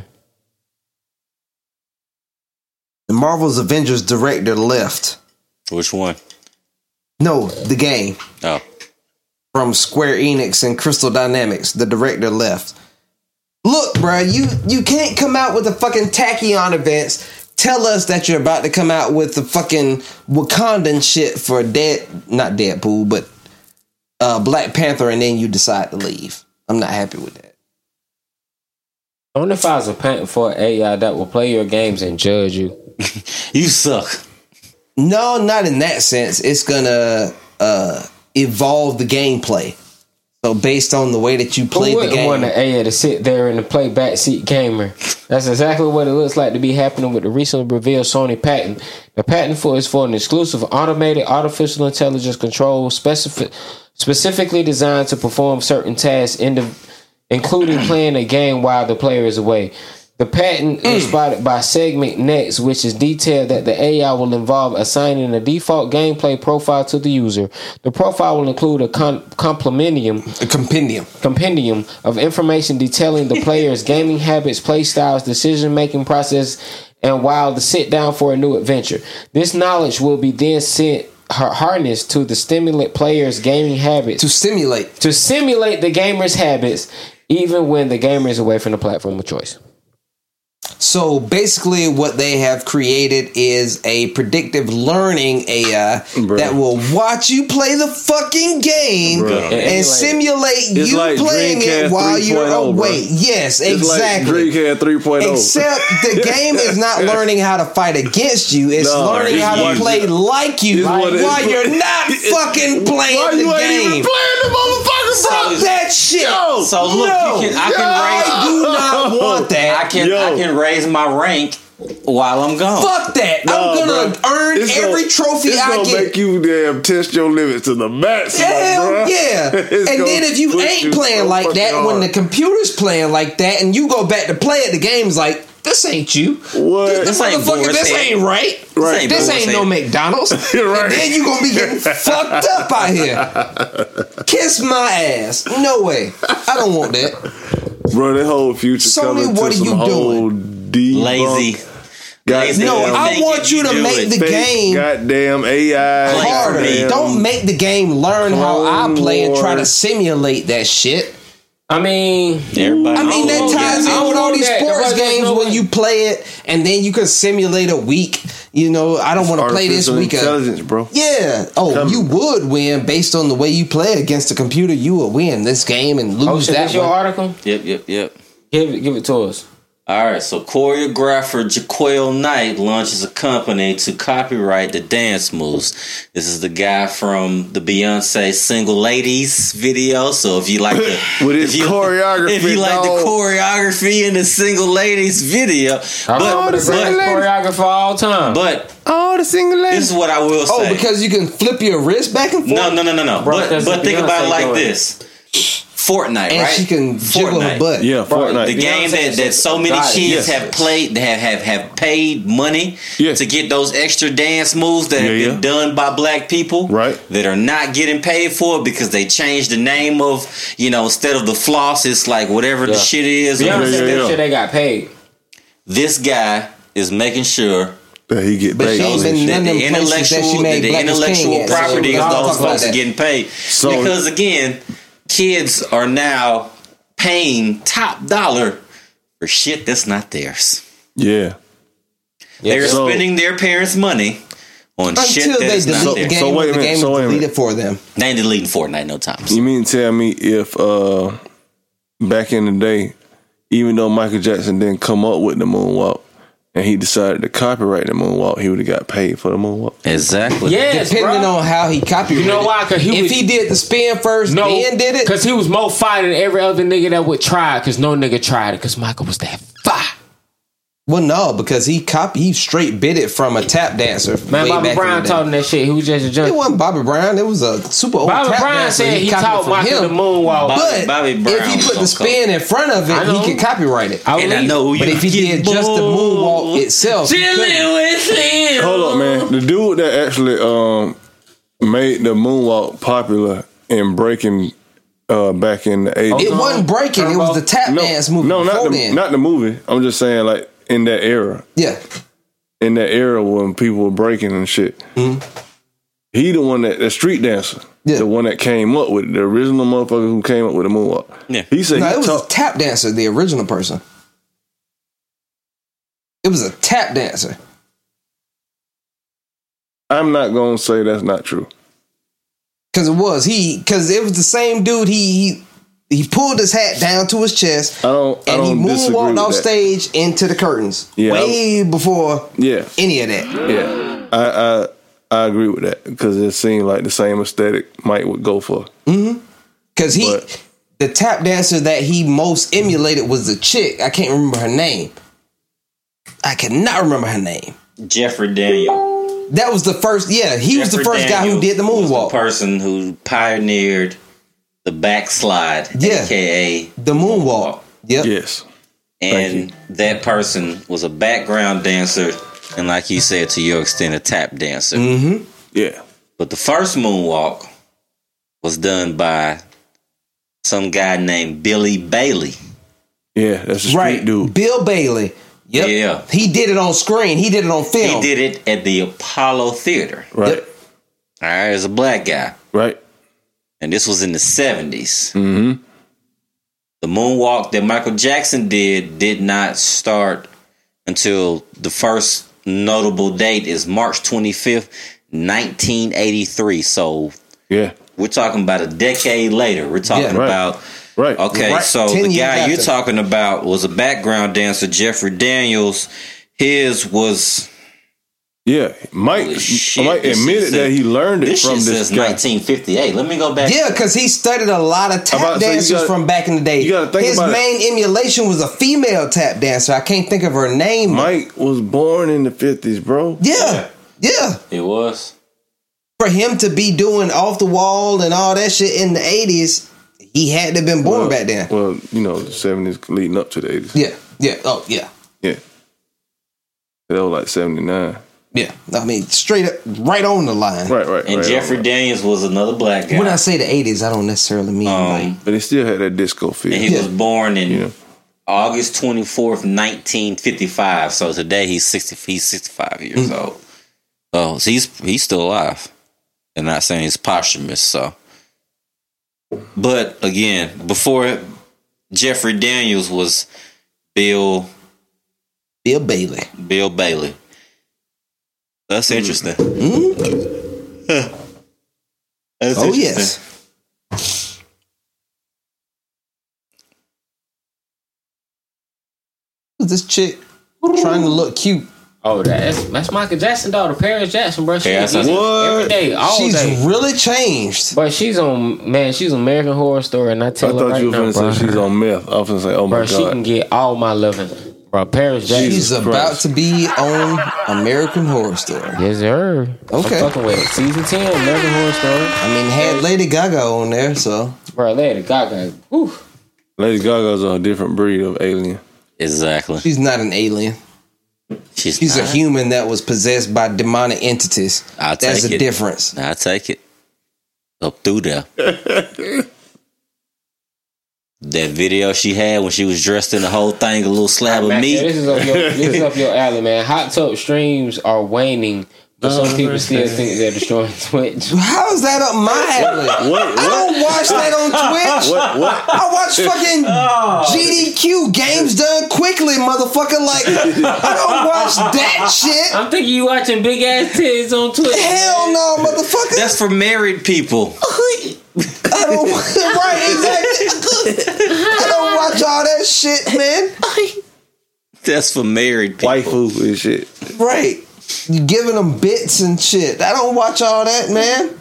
The Marvel's Avengers director left. Which one? No, the game. Oh. From Square Enix and Crystal Dynamics. The director left. Look, bro, you can't come out with the fucking Tachyon events. Tell us that you're about to come out with the fucking Wakandan shit for not Deadpool, but Black Panther, and then you decide to leave. I'm not happy with that. I wonder if I was a patent for an AI that will play your games and judge you. You suck. No, not in that sense. It's gonna evolve the gameplay. So based on the way that you play the game, want an AI to sit there and to play backseat gamer. That's exactly what it looks like to be happening with the recently revealed Sony patent. The patent is for an exclusive automated artificial intelligence control specifically designed to perform certain tasks, including playing a game while the player is away. The patent is spotted by Segment Next, which is detailed that the AI will involve assigning a default gameplay profile to the user. The profile will include a compendium of information detailing the player's gaming habits, play styles, decision-making process, and while to sit down for a new adventure. This knowledge will be then harnessed to the stimulate player's gaming habits. To simulate the gamer's habits, even when the gamer is away from the platform of choice. So basically what they have created is a predictive learning AI that will watch you play the fucking game and simulate you like playing Dreamcast it while you're 3.0, away. Yes, exactly. It's like Dreamcast 3.0. Except the game is not learning how to fight against you. It's learning how to play like you while you're not fucking playing the game. Playing the motherfucker, Fuck that shit. So look, I do not want that. I can raise my rank while I'm gone. Fuck that. I'm gonna earn every trophy I get. It's gonna make you damn test your limits to the maximum, Hell yeah. And then if you ain't playing like that, when the computer's playing like that, and you go back to play it, the game's like, this ain't you. What? This ain't right. This ain't no McDonald's. Right. And then you gonna be getting fucked up out here. Kiss my ass. No way. I don't want that. Bro, that whole future Sony, what are you doing? Lazy. I want you to make the game goddamn AI harder. Don't make the game learn how I play and try to simulate that shit. I mean, that ties in with all these sports games when you play it and then you can simulate a week. You know, I don't want to play this week. Intelligence, bro. Yeah. You would win based on the way you play against the computer. You will win this game and lose that. Is your article? Yep. Give it to us. All right, so choreographer Jaquel Knight launches a company to copyright the dance moves. This is the guy from the Beyonce Single Ladies video. So if you like the choreography, if you like the choreography in the Single Ladies video, choreographer all time. But all the single ladies. This is what I will say. Oh, because you can flip your wrist back and forth. No. But think about it like this. Fortnite, and right? she can jiggle her butt. Yeah, Fortnite. The game that so many kids have played, have paid money to get those extra dance moves that have been done by black people, right? That are not getting paid for because they changed the name of, instead of the floss, it's like whatever the shit is. That shit they got paid. This guy is making sure that he get paid. The intellectual property of those folks are getting paid. Because again, kids are now paying top dollar for shit that's not theirs. Yeah. They're spending their parents' money on shit that's not theirs. So wait a minute. So wait a minute. For them. They ain't deleting Fortnite no time. You mean tell me if back in the day, even though Michael Jackson didn't come up with the moonwalk, and he decided to copyright the moonwalk, he would have got paid for the moonwalk. Exactly. Yes, depending on how he copyrighted. You know why? Because if he did the spin first, then did it. Because he was more fire than every other nigga that would try. Because no nigga tried it. Because Michael was that fire. Well, no, because he straight bit it from a tap dancer. Man, Bobby Brown taught him that shit. He was just a junkie. It wasn't Bobby Brown. It was a super old Bobby tap Brown dancer. said he taught Michael the moonwalk. But Bobby Brown if he put the spin in front of it, he could copyright it. I know. But if he did just the moonwalk itself, hold up, man. The dude that actually made the moonwalk popular in breaking back in the 80s. It wasn't breaking. It was the tap dance movie. No, not the movie. I'm just saying, like, in that era. Yeah. In that era when people were breaking and shit. Mm-hmm. He the one the street dancer. Yeah. The one that came up with it. The original motherfucker who came up with the moonwalk. Yeah. He said it was a tap dancer, the original person. It was a tap dancer. I'm not gonna say that's not true. Cause it was the same dude. He pulled his hat down to his chest. I don't he moonwalked off stage into the curtains. Yeah, way before any of that. Yeah, I agree with that because it seemed like the same aesthetic Mike would go for. Mm-hmm. Because the tap dancer that he most emulated was the chick. I can't remember her name. I cannot remember her name. Jeffrey Daniel. That was the first. Yeah, he was the first guy who did the moonwalk. The person who pioneered the backslide, aka the moonwalk. Yep. Yes. And that person was a background dancer, and like you said, to your extent, a tap dancer. Mm-hmm. Yeah. But the first moonwalk was done by some guy named Billy Bailey. Yeah, that's a street dude. Bill Bailey. Yep. Yeah. He did it on screen. He did it on film. He did it at the Apollo Theater. Right. Yep. All right, as a black guy. Right. And this was in the 70s. Mm-hmm. The moonwalk that Michael Jackson did not start until the first notable date is March 25th, 1983. So yeah, we're talking about a decade later. We're talking about right. Okay, so the guy you're talking about was a background dancer, Jeffrey Daniels. His was Mike admitted that he learned it from this guy. 1958. Let me go back. Yeah, because he studied a lot of tap dancers from back in the day. His main emulation was a female tap dancer. I can't think of her name. Mike was born in the 50s, bro. Yeah. It was. For him to be doing off the wall and all that shit in the 80s, he had to have been born back then. Well, the 70s leading up to the 80s. Yeah. Yeah. Oh, yeah. Yeah. That was like 79. Yeah, I mean, straight up, right on the line. Right. And Jeffrey Daniels was another black guy. When I say the 80s, I don't necessarily mean but he still had that disco feel. And he was born in August 24th, 1955. So today he's 65 years old. So he's still alive. And not saying he's posthumous. So, but again, before Jeffrey Daniels was Bill Bailey. Bill Bailey. That's interesting. That's interesting. Yes. This chick trying to look cute. Oh, that's Michael Jackson, daughter, Paris Jackson, bro. She's every day, all she's day. really changed. But she's on American Horror Story, and I tell her right now, bro. I thought you were going to say she's on meth. I was going to say, oh my God. Bro, she can get all my loving. Bro, Paris Jackson. She's about to be on American Horror Story. Yes, sir. Okay. I'm fucking with it. Season 10, American Horror Story. I mean, had Lady Gaga on there, so. Bro, Lady Gaga. Whew. Lady Gaga's a different breed of alien. Exactly. She's not an alien. She's a human that was possessed by demonic entities. That's the difference. I'll take it. Up through there. That video she had when she was dressed in the whole thing, a little slab of meat. This is up your alley, man. Hot tub streams are waning, but some people still think they're destroying Twitch. How is that up my alley? I don't watch that on Twitch. What? I watch fucking GDQ, games done quickly, motherfucker. Like, I don't watch that shit. I'm thinking you watching big ass titties on Twitch. Hell no, motherfucker. That's for married people. I don't. Right, exactly. I don't watch all that shit, man. That's for married people. Waifu and shit. Right. You giving them bits and shit. I don't watch all that, man.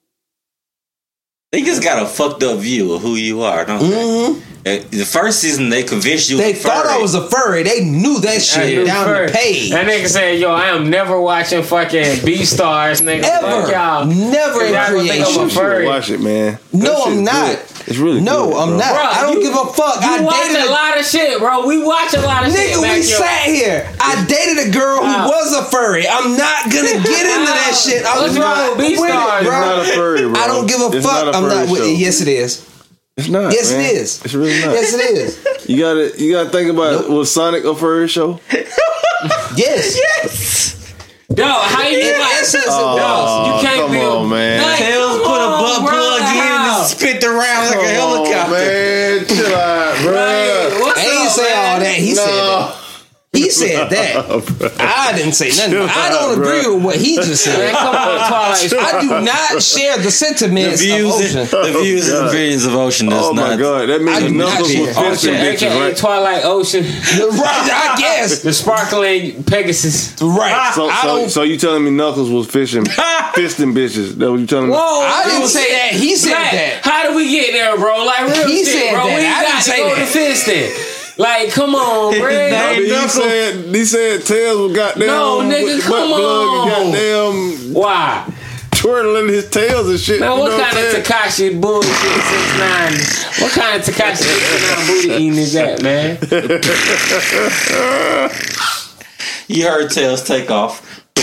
They just got a fucked up view of who you are, don't they? The first season, they convinced you They thought I was a furry. They knew that shit down the page. That nigga said, yo, I am never watching fucking B-Stars, nigga. Ever. Fuck y'all. Never in creation. You should watch it, man. No, I'm not. It's really No, good, I'm bro. not. Bro, I don't give a fuck. You watch a lot of shit, bro. We watch a lot of shit. Nigga, we sat here. I dated a girl who was a furry. I'm not gonna get into that shit. What's wrong with B-Stars? It's not a furry, bro. I don't give a It's fuck. not a I'm not furry with show. it. Yes, it is. It's not. Yes, man. it is. It's really not. Yes, it is. You gotta think about was Sonic a furry show? Yes. Yo, how you get my essence you can't come be on, man. Tails put a butt plug in and spit around like a helicopter. Man, chill out, bro. I ain't say all that. He said that. He said that. I didn't say nothing. I don't agree with what he just said. Man, come on, Twilight. I do not share the sentiments of Ocean. The views and opinions of Ocean does Oh my not. God, that I means do not Knuckles was share. fisting bitches, AKA right? Twilight Ocean. Right, I guess. The sparkling Pegasus. Right. I don't. So you telling me Knuckles was fisting bitches? That what you telling me? Whoa, I didn't say that. He said Black, that. how did we get there, bro? Like real He shit, said bro. that. We I didn't got say to go that. to fisting. Like, come on, bro. He said Tails was goddamn. No, nigga, with the come butt plug on. and goddamn. Why? twirling his tails and shit. Man, you what know kind of Tekashi bullshit 6ix9ine? What kind of Tekashi 6ix9ine booty eating is that, man? You heard tails take off.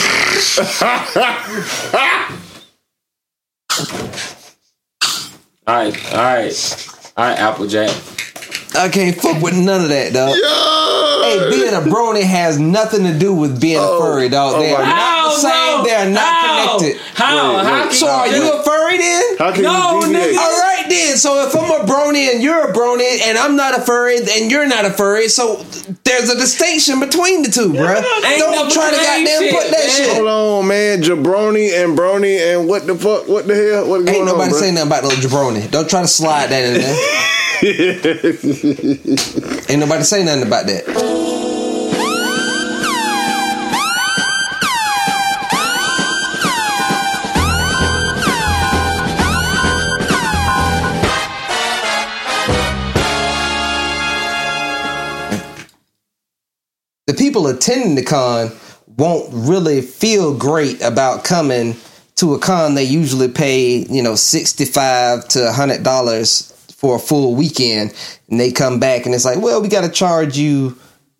All right, Applejack. I can't fuck with none of that, dog. Hey, being a brony has nothing to do with being a furry, dog. They are not the same. They are not connected. How? So are you a furry then? How can No, you deviate? nigga. All right then. So if I'm a brony and you're a brony and I'm not a furry and you're not a furry, so there's a distinction between the two, bruh. Don't try to goddamn put that shit. Hold on, man. Jabroni and brony and what the fuck? What the hell? What's going Ain't nobody on, saying nothing about no jabroni. Don't try to slide that in there. Ain't nobody saying nothing about that. The people attending the con won't really feel great about coming to a con. They usually pay, $65 to $100 for a full weekend, and they come back and it's like, well, we got to charge you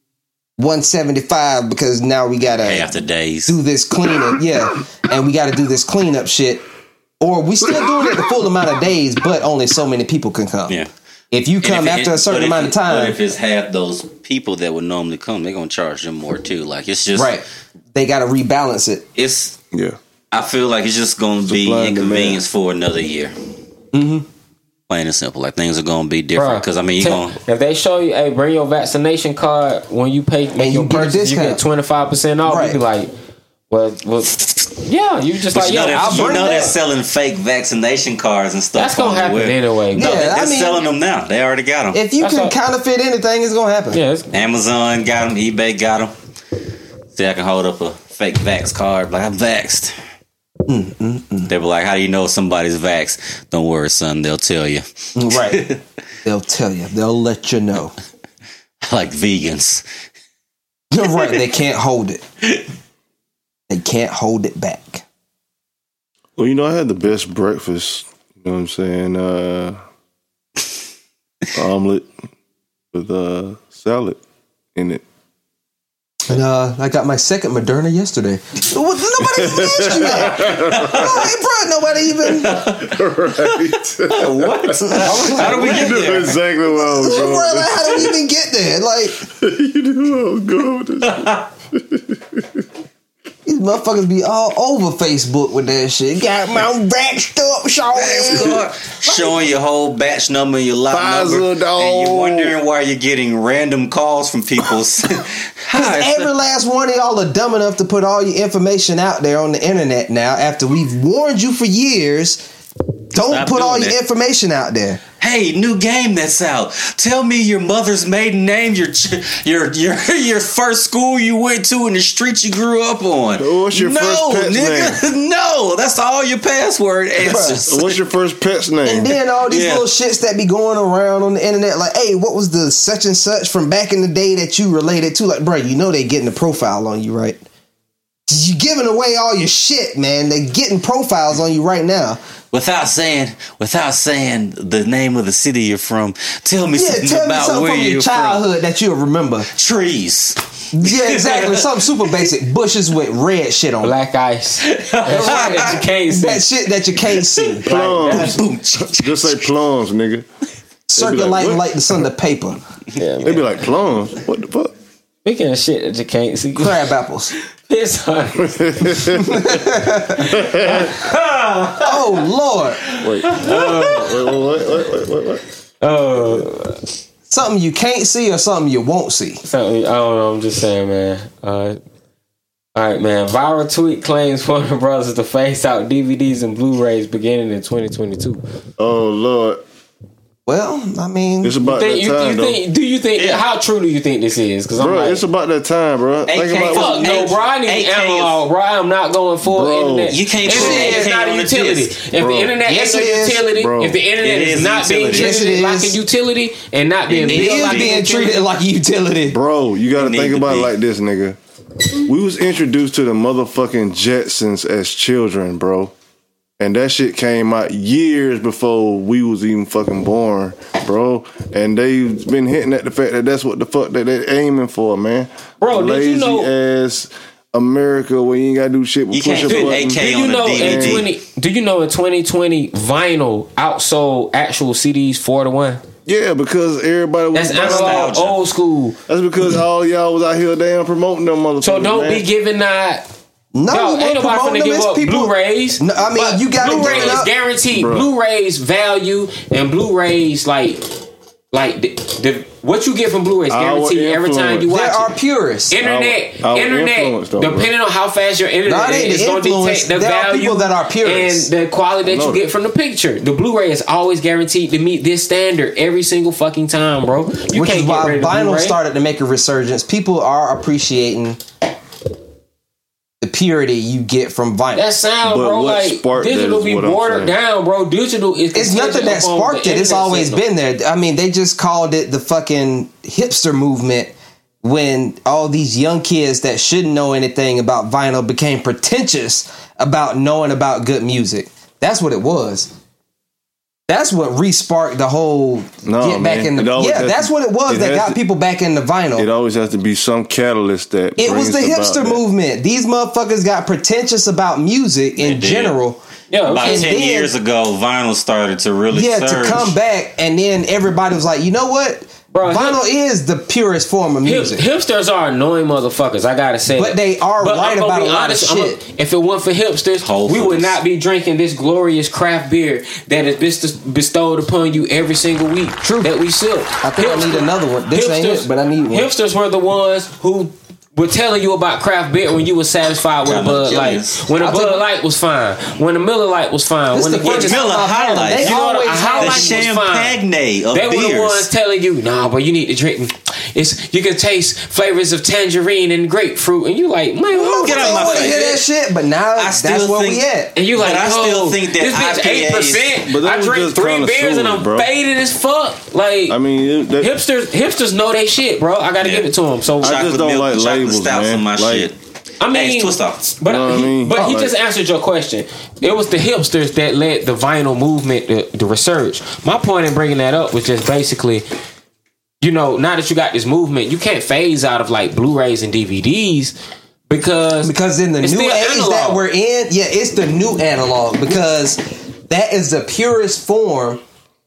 $175 because now we got to After days. do this cleanup. Yeah, and we got to do this cleanup shit. Or we still doing it the full amount of days, but only so many people can come. Yeah. If you come after a certain amount of time. But if it's half those people that would normally come, they're going to charge them more too. Like, it's just. Right. They got to rebalance it. Yeah. I feel like it's just going to be inconvenience for another year. Mm-hmm. Plain and simple. Like, things are going to be different. Because, I mean, you're going if they show you, hey, bring your vaccination card when you make your purchase, you get 25% off. Right. You be like, well, yeah, you just like, they're selling fake vaccination cards and stuff. That's gonna happen anyway. No, they're selling them now. They already got them. If you can counterfeit anything, it's gonna happen. Yeah, Amazon got them. eBay got them. See, I can hold up a fake vax card, like I'm vaxxed. They be like, "How do you know somebody's vaxxed?" Don't worry, son. They'll tell you. Right. They'll tell you. They'll let you know. Like vegans. You're right. They can't hold it. They can't hold it back. Well, I had the best breakfast. You know what I'm saying? Omelet with salad in it. And I got my second Moderna yesterday. Nobody mentioned that. Nobody even. Right. What? How do we get there? Exactly what I was going with. Like, how do we even get there? Like, you knew I was going with this. These motherfuckers be all over Facebook with that shit. Got my vaxxed up, showing your whole batch number, your lot number, and you're wondering why you're getting random calls from people. Every last one of y'all are dumb enough to put all your information out there on the internet now. After we've warned you for years, don't put all your information out there. Hey, new game that's out. Tell me your mother's maiden name, your first school you went to, and the street you grew up on. What's your first pet's name? No, that's all your password answers. What's your first pet's name? And then all these little shits that be going around on the internet, like, hey, what was the such and such from back in the day that you related to? Like, bro, they getting a profile on you, right? You giving away all your shit, man. They getting profiles on you right now. Without saying the name of the city you're from, tell me something about where from your childhood that you'll remember. Trees. Yeah, exactly. Something super basic. Bushes with red shit on. Black ice. That you can't see. That shit that you can't see. Plums. Just say plums, nigga. Circulating like the sun to paper. Yeah, they be like plums. What the fuck? Speaking of shit that you can't see. Crab apples. Piss on. Oh Lord. Wait. Something you can't see or something you won't see. Something, I don't know. I'm just saying, man. All right, man. Viral tweet claims Warner Brothers to phase out DVDs and Blu-rays beginning in 2022. Oh Lord. Well, I mean, it's about that time. Do you think? How true do you think this is? Because it's about that time, bro. Think about no, bro. I need analog, bro. I'm not going for internet. You can't. Internet is not a utility. If the internet is a utility, if the internet is not being treated like a utility and not being treated like a utility, bro, you got to think about it like this, nigga. We was introduced to the motherfucking Jetsons as children, bro. And that shit came out years before we was even fucking born, bro. And they've been hitting at the fact that that's what the fuck that they're aiming for, man. Bro, lazy did you know ass America where you ain't gotta do shit but You push can't a put button. AK on the DVD. Do you know in 2020 vinyl outsold actual CDs 4-1? Yeah, because everybody was That's analog, old school. That's because all y'all was out here damn promoting them motherfuckers. So don't man. be giving that. No, ain't nobody finna give up people. Blu-rays. No, I mean, But you gotta Blu-ray give it is up. guaranteed. Bro. Blu-rays value and Blu-rays like the what you get from Blu-rays guaranteed every time you watch There it. are purists. Internet, Our influence, though, depending on how fast your internet ain't is, the going to influence. dictate the There are value people that are purists. and the quality that I know you get from the picture. The Blu-ray is always guaranteed to meet this standard every single fucking time, bro. You Which can't is get why rid of vinyl Blu-ray. started to make a resurgence. People are appreciating the purity you get from vinyl. That sound, But bro, what like sparked that digital is be what I'm watered saying. down, bro. Digital is It's nothing that contingent upon sparked the it. It's internet always signal. been there. I mean, they just called it the fucking hipster movement when all these young kids that shouldn't know anything about vinyl became pretentious about knowing about good music. That's what it was. That's what re-sparked the whole No, get back man. in the It always has that's to- what it was it that has got to- people back into vinyl. It always has to be some catalyst that It was the brings about hipster that. movement. These motherfuckers got pretentious about music in did. general. Yeah, About And 10 then- years ago, vinyl started to really Yeah, surge. to come back, and then everybody was like, you know what? Bro, Vinyl is the purest form of music. Hipsters are annoying motherfuckers. I gotta say, But they are right I'm gonna about be a lot of shit. If it weren't for hipsters, Whole we would Foods. not be drinking this glorious craft beer that is bestowed upon you every single week. True. That we sip. I think I need another one. This ain't it, but I need one. Hipsters were the ones who were telling you about craft beer when you were satisfied with a Got no Bud Light. killers. When a I'll Bud take- Light was fine. When a Miller Light was fine. This When the the fucking Miller High Life. They You know what? always A High have The Life was fine. champagne of They were the beers. ones telling you, nah, but you need to drink. You can taste flavors of tangerine and grapefruit, and you like, man, Get out I my want to face. hear that shit, but now I that's still where think- we at. And you like, But I still oh, think that this bitch IPAs 8%. But that I was drink just 3 beers and connoisseurs, I'm bro. faded as fuck. Like, I mean, hipsters know they shit, bro. I gotta Yeah. give it to them. So I just Chocolate don't milk, like chocolate labels, stouts man. on my Like- shit. I mean, Hey, twist offs. But You know what I mean? but he Like- just answered your question. It was the hipsters that led the vinyl movement, the research. My point in bringing that up was just basically, you know, now that you got this movement, you can't phase out of like Blu-rays and DVDs because in the it's new still age analog. that we're in, it's the new analog because that is the purest form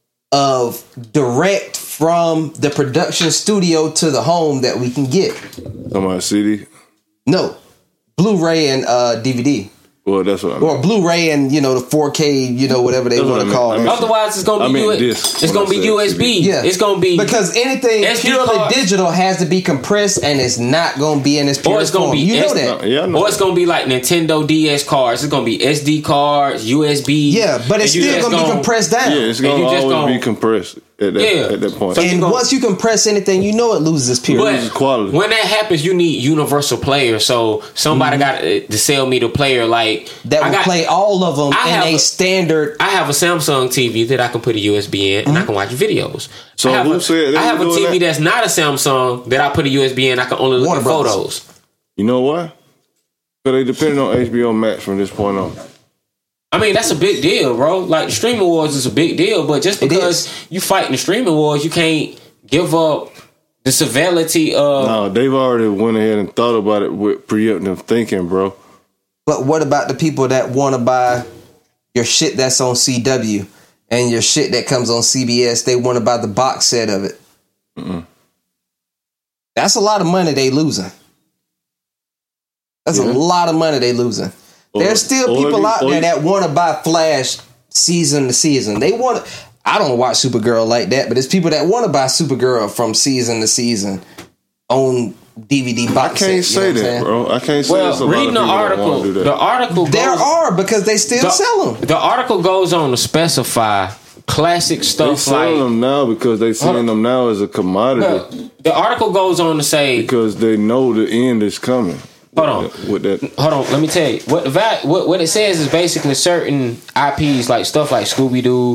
of direct from the production studio to the home that we can get. Talking about CD. No, Blu-ray and DVD. Well, that's what I mean. Or Blu-ray and, the 4K, whatever they That's what want I to meant. call I it. meant- Otherwise, it's gonna I be meant USB. disc It's when gonna I be said USB. Yeah. It's gonna be Because anything SD purely card. digital has to be compressed and it's not going to be in its Or purest it's gonna form. be You know SD that. Yeah, I know Or it's gonna be like Nintendo DS cards. It's gonna be SD cards, USB. Yeah, but it's and you still just going to be compressed down. Yeah, it's And gonna you just always gonna- be compressed at that point. So you And gonna- once you compress anything, you know it loses its purity. But loses quality. when that happens, you need universal players. So somebody got to sell me the player like that I will got- play all of them I in have a a- standard. I have a Samsung TV that I can put a USB in and I can watch videos. So I have who a, said they I have a were doing TV that? that's not a Samsung that I put a USB in. I can only look Warner at Brothers. photos. You know why? Because they depending on HBO Max from this point on. I mean, that's a big deal, bro. Like the streaming wars is a big deal, but just It because is. you fighting the streaming wars, you can't give up the civility of. No, they've already went ahead and thought about it with preemptive thinking, bro. But what about the people that want to buy your shit that's on CW and your shit that comes on CBS? They want to buy the box set of it. That's a lot of money they losing. That's a lot of money they losing. There's still people out there that want to buy Flash season to season. They want to. I don't watch Supergirl like that, but it's people that want to buy Supergirl from season to season on DVD box I can't set, you know say what I'm that, saying? bro. I can't say there's a Well, lot of reading the people that want article, to do that. the article goes, There are because they still sell them. The article goes on to specify classic They stuff selling like. them now because they seeing them now as a commodity The article goes on to say, because they know the end is coming. Hold on. With that, hold on, let me tell you what it says is basically certain IPs like stuff like Scooby Doo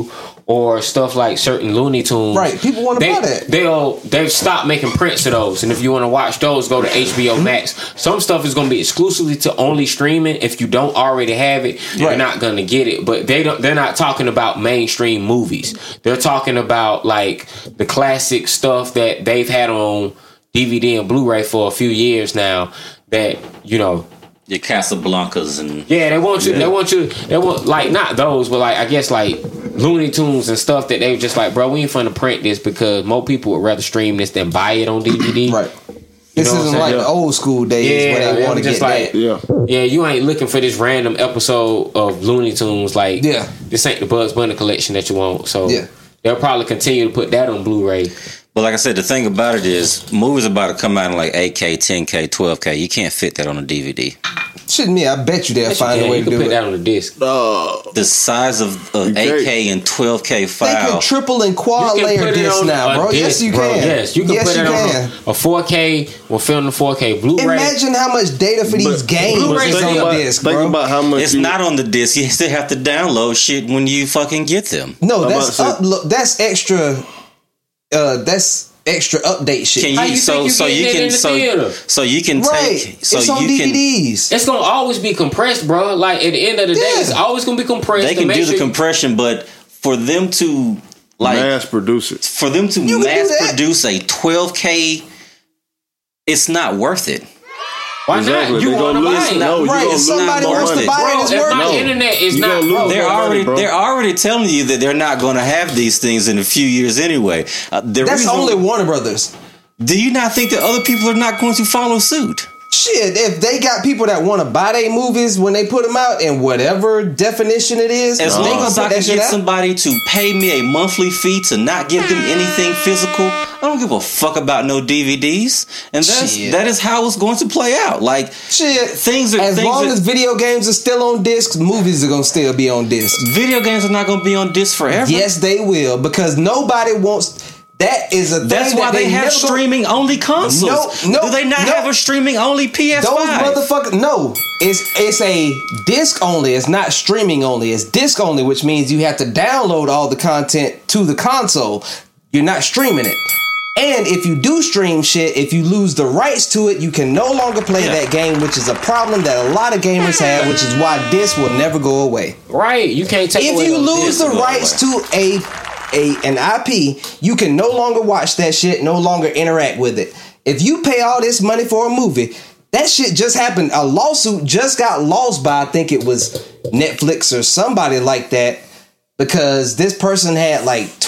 or stuff like certain Looney Tunes. Right, people want to buy that. They've stopped making prints of those, and if you want to watch those, go to HBO Max. Some stuff is going to be exclusively to only streaming. If you don't already have it, you're not going to get it. But they're not talking about mainstream movies. They're talking about like the classic stuff that they've had on DVD and Blu-ray for a few years now. That your Casablancas and they want like not those, but like I guess like Looney Tunes and stuff that they were just like, bro, we ain't finna print this because more people would rather stream this than buy it on DVD. Right. This isn't like the old school days where they want to get like, that. Yeah, you ain't looking for this random episode of Looney Tunes. Like, this ain't the Bugs Bunny collection that you want. So they'll probably continue to put that on Blu-ray. But like I said, the thing about it is, movies about to come out in like 8K, 10K, 12K. You can't fit that on a DVD. Shouldn't me? I bet you they'll find a way to do it. You can put that on the disc. The size of 8K and 12K file. They can triple and quad layer disc now, bro. Yes, you can. Yes, you can put it on a 4K. We'll film the 4K Blu-ray. Imagine how much data for these games is on the disc, bro. Think about how much it's not on the disc. You still have to download shit when you fucking get them. No, that's extra. That's extra update shit. How you think you can take it's on DVDs. It's gonna always be compressed, bro. Like at the end of the day, it's always gonna be compressed. They can do the compression, but for them to mass produce it, for them to mass produce a 12K, it's not worth it. Why not? You want to buy it? Right, if somebody wants to buy it, it's worth it. The internet is not, bro. They're already telling you that they're not going to have these things in a few years anyway. That's only Warner Brothers. Do you not think that other people are not going to follow suit? Shit, if they got people that want to buy their movies when they put them out in whatever definition it is, as long as I can get somebody to pay me a monthly fee to not give them anything physical, I don't give a fuck about no DVDs, and that is how it's going to play out. Like as long as video games are still on discs, movies are gonna still be on discs. Video games are not gonna be on discs forever. Yes, they will, because nobody wants. That is a thing. That's why they have streaming only consoles. Do they not have a streaming only PS5? Those motherfuckers. No, it's a disc only. It's not streaming only. It's disc only, which means you have to download all the content to the console. You're not streaming it. And if you do stream shit, if you lose the rights to it, you can no longer play that game, which is a problem that a lot of gamers have, which is why disc will never go away. Right. You can't take away. If you lose the rights to an IP, you can no longer watch that shit, no longer interact with it. If you pay all this money for a movie, that shit just happened. A lawsuit just got lost by, I think it was Netflix or somebody like that, because this person had like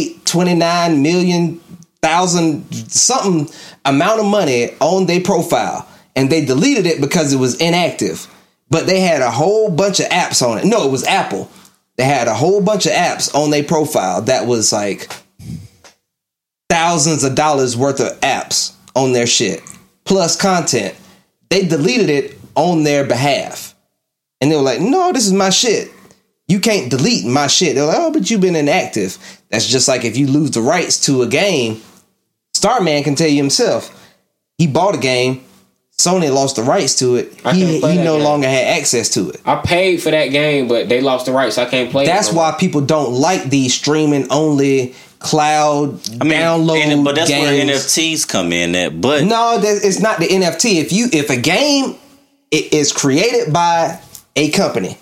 29 million something amount of money on their profile, and they deleted it because it was inactive. But they had a whole bunch of apps on it. No, it was Apple. They had a whole bunch of apps on their profile that was like thousands of dollars worth of apps on their shit, plus content. They deleted it on their behalf. And they were like, no, this is my shit. You can't delete my shit. They're like, oh, but you've been inactive. That's just like if you lose the rights to a game. Starman can tell you himself. He bought a game. Sony lost the rights to it. He no longer had access to it. I paid for that game, but they lost the rights. I can't play it. That's why people don't like these streaming only cloud download but that's games. where NFTs come in at. But no, it's not the NFT. If a game is created by a company,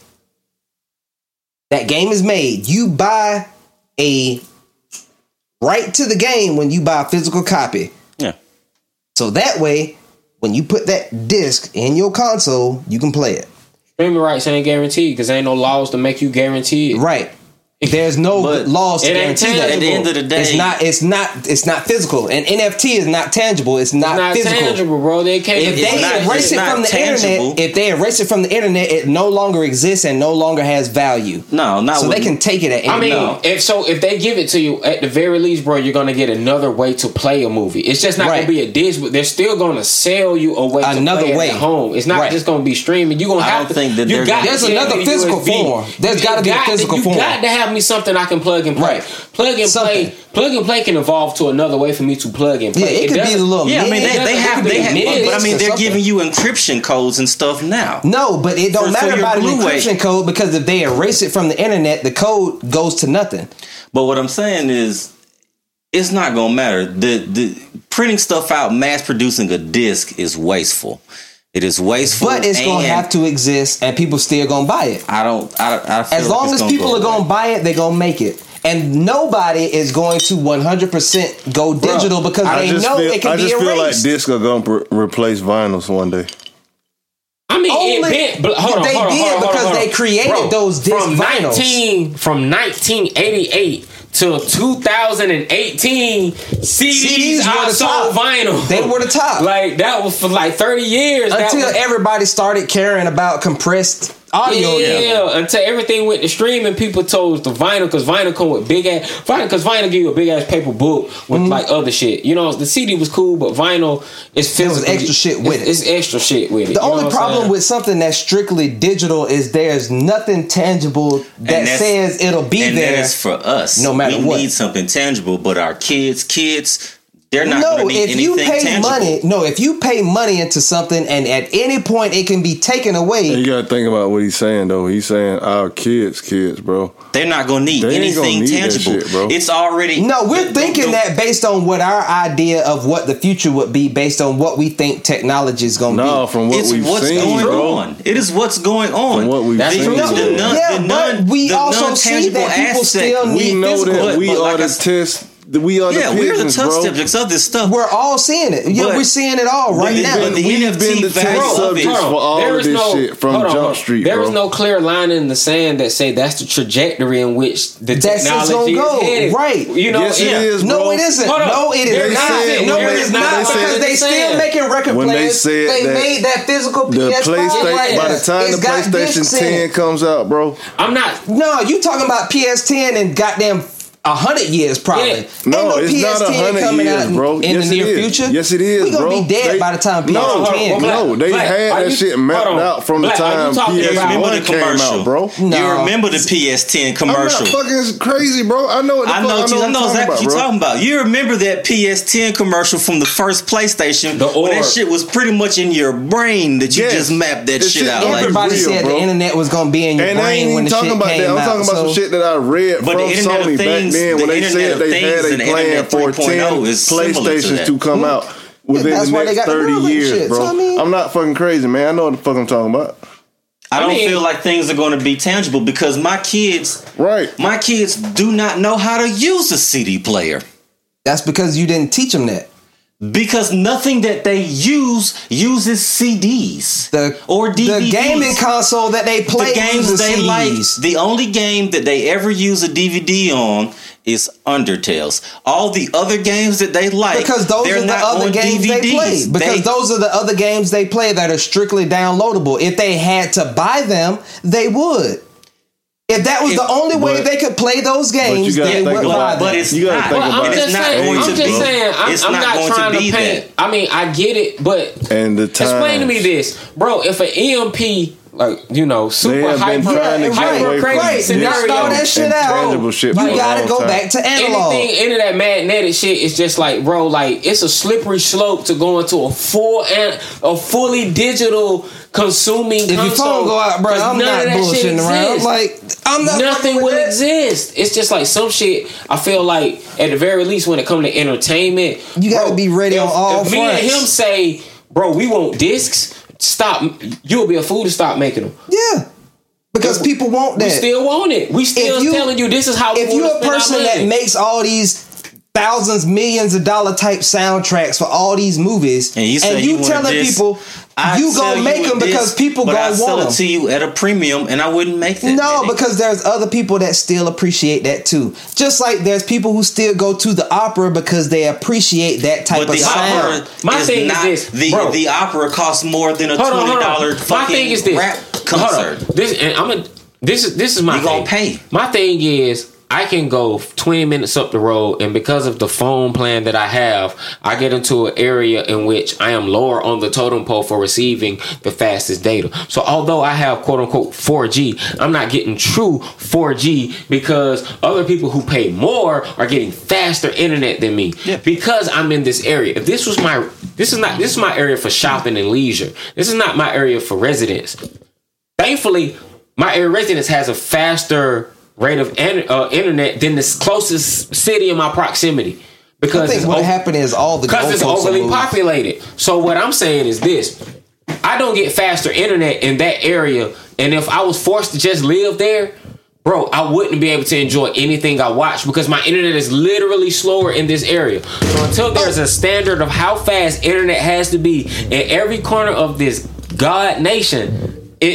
that game is made. You buy a right to the game when you buy a physical copy. Yeah. So that way, when you put that disc in your console, you can play it. Streaming rights ain't guaranteed because ain't no laws to make you guarantee it. Right. There's no laws to guarantee that. At the end of the day, it's not physical. And NFT is not tangible. It's not physical. Tangible, bro. They can't. If they erase it from the internet, it no longer exists and no longer has value. No, not so they can take it at any time. If they give it to you, at the very least, bro, you're gonna get another way to play a movie. It's just not gonna be a disc, but they're still gonna sell you a way another to play way it at home. It's not just gonna be streaming. You're gonna have to. There's another physical form. There's got to be a physical form. You got to have have me something I can plug and play. Right. Plug and play can evolve to another way for me to plug and play. Yeah, it could be a little. Yeah, I mean they have, but I mean they're something. giving you encryption codes and stuff now. No, but it don't For matter your about an Blu-ray. encryption code because if they erase it from the internet, the code goes to nothing. But what I'm saying is, it's not gonna matter. The printing stuff out, mass producing a disc is wasteful. It is wasteful, But it's gonna have to exist, and people still gonna buy it. I feel As long as people are gonna buy it, they're gonna make it. And nobody is going to 100% go digital because they know it can be erased. I just feel like discs are gonna replace vinyls one day. I mean, They did because they created those disc vinyls. From 1988 to 2018, CDs outsold vinyl. They were the top. Like, that was for like 30 years. Until everybody started caring about compressed audio. Yeah, until everything went to streaming, people told the vinyl, because vinyl come with vinyl give you a big ass paper book with like other shit. You know, the CD was cool, but vinyl is physical. There was extra shit with it. It's extra shit with it. The only problem with something that's strictly digital is there's nothing tangible that says it'll be and there. that is for us. No matter what. We need something tangible, but our kids, they're not going to need anything tangible. If you pay money into something and at any point it can be taken away. And you got to think about what he's saying, though. He's saying our kids, bro. They're not going to need anything tangible. Shit, bro. It's already... No, we're thinking that based on what our idea of what the future would be, based on what we think technology is going to be. No, from what we've seen, bro. It is what's going on. From what we've seen. But we also see that people still need physical. We are the test. We are the test subjects of this stuff. We're all seeing it. Yeah, we're seeing it all right now. But the NFT test subjects for all of this shit from Jump Street, There bro. is no clear line in the sand that say that's the trajectory in which the technology is headed. Right. You know, yes, it is, bro. No, it isn't. No, it is not. No, it is not because they still making record players. They made that physical PS5. By the time the PlayStation 10 comes out, bro. I'm not. No, you talking about PS10 and goddamn 100 years probably. Yeah. No, it's not 100 years, bro. In the near future. Yes, it is, bro. We gonna be dead by the time PS10. No, they had that shit mapped out from the time PS1 came out, bro. No. You remember the PS10 commercial? I'm not fucking crazy, bro. I know exactly what you're talking about. You remember that PS10 commercial from the first PlayStation? When that shit was pretty much in your brain that you just mapped that shit out. Everybody said the internet was gonna be in your brain when the shit came out. I'm talking about some shit that I read from Sony back then when they said they had a plan for 10 PlayStations to come out within the next 30 years, bro. I'm not fucking crazy, man. I know what the fuck I'm talking about. I don't feel like things are going to be tangible because my kids do not know how to use a CD player. That's because you didn't teach them that. Because nothing that they uses CDs or DVDs. The gaming console that they play, the games they CDs. Like. The only game that they ever use a DVD on is Undertales. All the other games that they like, because those are the other games DVDs. They play. Because those are the other games they play that are strictly downloadable. If they had to buy them, they would. If that was the only way they could play those games, they would buy them. But it's not. I'm just saying. I'm not trying to paint. I mean, I get it, but explain to me this, bro. If an EMP, like, you know, super hyper crazy scenario, throw that shit out. You gotta go back to analog. Anything into that magnetic shit is just like, bro, like it's a slippery slope to go into a fully digital consuming console. If your phone go out, bro, I'm not bullshitting around. Like, I'm not. Nothing will exist. It's just like some shit. I feel like at the very least, when it comes to entertainment, you gotta be ready on all fronts. If me and him say, bro, we want discs. Stop! You'll be a fool to stop making them. Yeah, because people want that. We still want it. We still telling you this is how. If you're a person that makes all these thousands, millions of dollar type soundtracks for all these movies, and you telling people you gonna make them because people gonna want them. But I sell it to you at a premium, and I wouldn't make that. No, because there's other people that still appreciate that too. Just like there's people who still go to the opera because they appreciate that type of sound. My thing is this, bro. The opera costs more than a $20 fucking rap concert. This is my thing. You gonna pay. My thing is, I can go 20 minutes up the road, and because of the phone plan that I have, I get into an area in which I am lower on the totem pole for receiving the fastest data. So although I have quote unquote 4G, I'm not getting true 4G because other people who pay more are getting faster internet than me. Yeah. Because I'm in this area. If this is my area for shopping and leisure. This is not my area for residence. Thankfully, my area residence has a faster rate of internet than the closest city in my proximity. Because I think what happened is because it's overly populated. So what I'm saying is this: I don't get faster internet in that area, and if I was forced to just live there, bro, I wouldn't be able to enjoy anything I watch because my internet is literally slower in this area. So until there's a standard of how fast internet has to be in every corner of this God nation,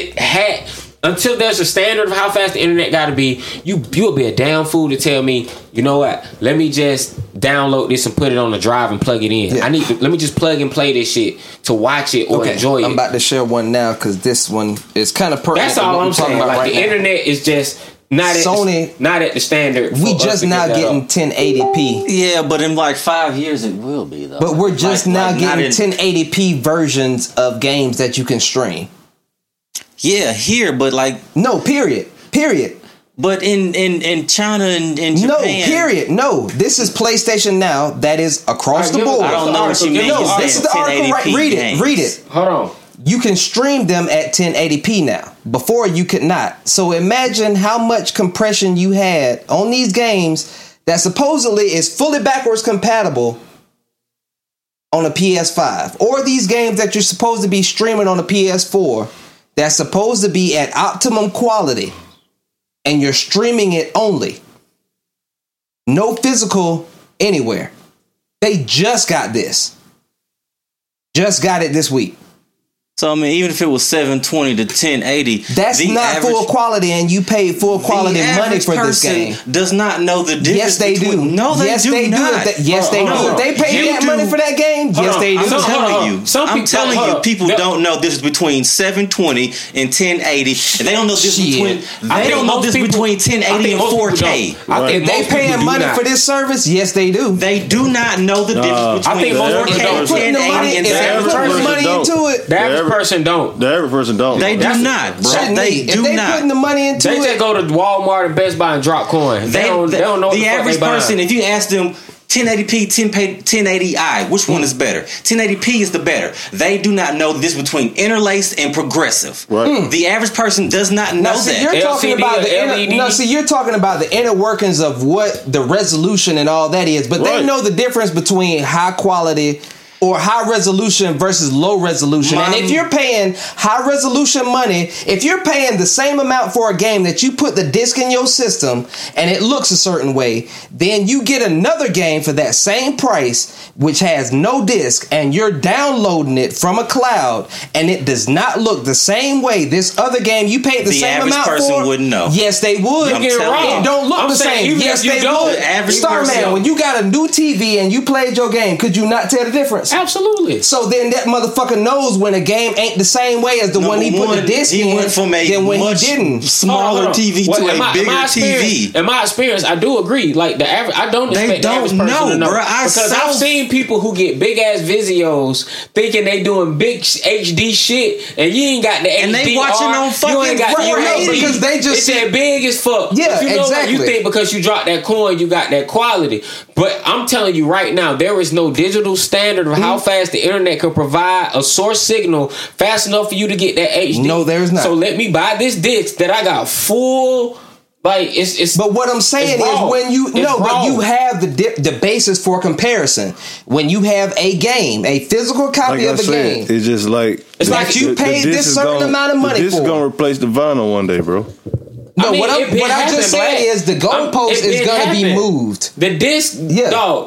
until there's a standard of how fast the internet got to be, you'll be a damn fool to tell me, you know what? Let me just download this and put it on the drive and plug it in. Yeah. Let me just plug and play this shit to watch it or enjoy it. I'm about to share one now because this one is kind of pertinent. That's all I'm saying. Like right the internet is just not at the standard. We just now getting 1080p. Yeah, but in like 5 years it will be though. But we're just now getting 1080p versions of games that you can stream. Yeah, here, but like no, period. But in China and in Japan, no, period. No, this is PlayStation Now. That is across the board. I don't know what you mean. No, this is the article. Right, read it. Hold on. You can stream them at 1080p now. Before you could not. So imagine how much compression you had on these games that supposedly is fully backwards compatible on a PS5, or these games that you're supposed to be streaming on a PS4. That's supposed to be at optimum quality, and you're streaming it only. No physical anywhere. They just got this. Just got it this week. So, I mean, even if it was 720 to 1080, that's not full quality, and you paid full quality money for this game. Does not know the difference. Yes, they do. No, they do not. Yes, they do. If they pay that money for that game, yes, they do. I'm telling you, people don't know this between 720 and 1080. And they don't know this between. They don't know this between 1080 and 4K. If they paying money for this service, yes, they do. They do not know the difference between 4K and 1080 and 720. Money into it. The average person don't. They do not, bro. They do not. Putting the money into it. They just go to Walmart and Best Buy and drop coins. They don't know the average person. If you ask them 1080p, 1080i, which one is better? 1080p is the better. They do not know this between interlaced and progressive. Right. The average person does not know that. You're talking about you're talking about the inner workings of what the resolution and all that is, but they know the difference between high quality or high resolution versus low resolution. And if you're paying high resolution money, if you're paying the same amount for a game that you put the disc in your system and it looks a certain way, then you get another game for that same price, which has no disc, and you're downloading it from a cloud, and it does not look the same way. This other game you paid the same amount for. The average person wouldn't know. Yes, they would. It don't look the same. Yes, they would. Starman, when you got a new TV and you played your game, could you not tell the difference? Absolutely. So then that motherfucker knows when a game ain't the same way as the one he put the disc in. He went from a much smaller TV to a bigger TV. In my experience, I do agree. Like the average, I don't expect the average person to know. Because I've seen people who get big ass Visios thinking they doing big HD shit, and you ain't got the HD. And they watching on fucking because they just said big as fuck. Yeah, you know exactly. You think because you dropped that coin, you got that quality. But I'm telling you right now, there is no digital standard of how fast the internet can provide a source signal fast enough for you to get that HD. No, there's not. So let me buy this disc that I got full. Like it's. But what I'm saying is when but you have the basis for comparison. When you have a game, a physical copy of a game, it's just like like you paid this certain amount of money for. This is gonna replace the vinyl one day, bro. No, what I just said is the goalpost is going to be moved. The disc, the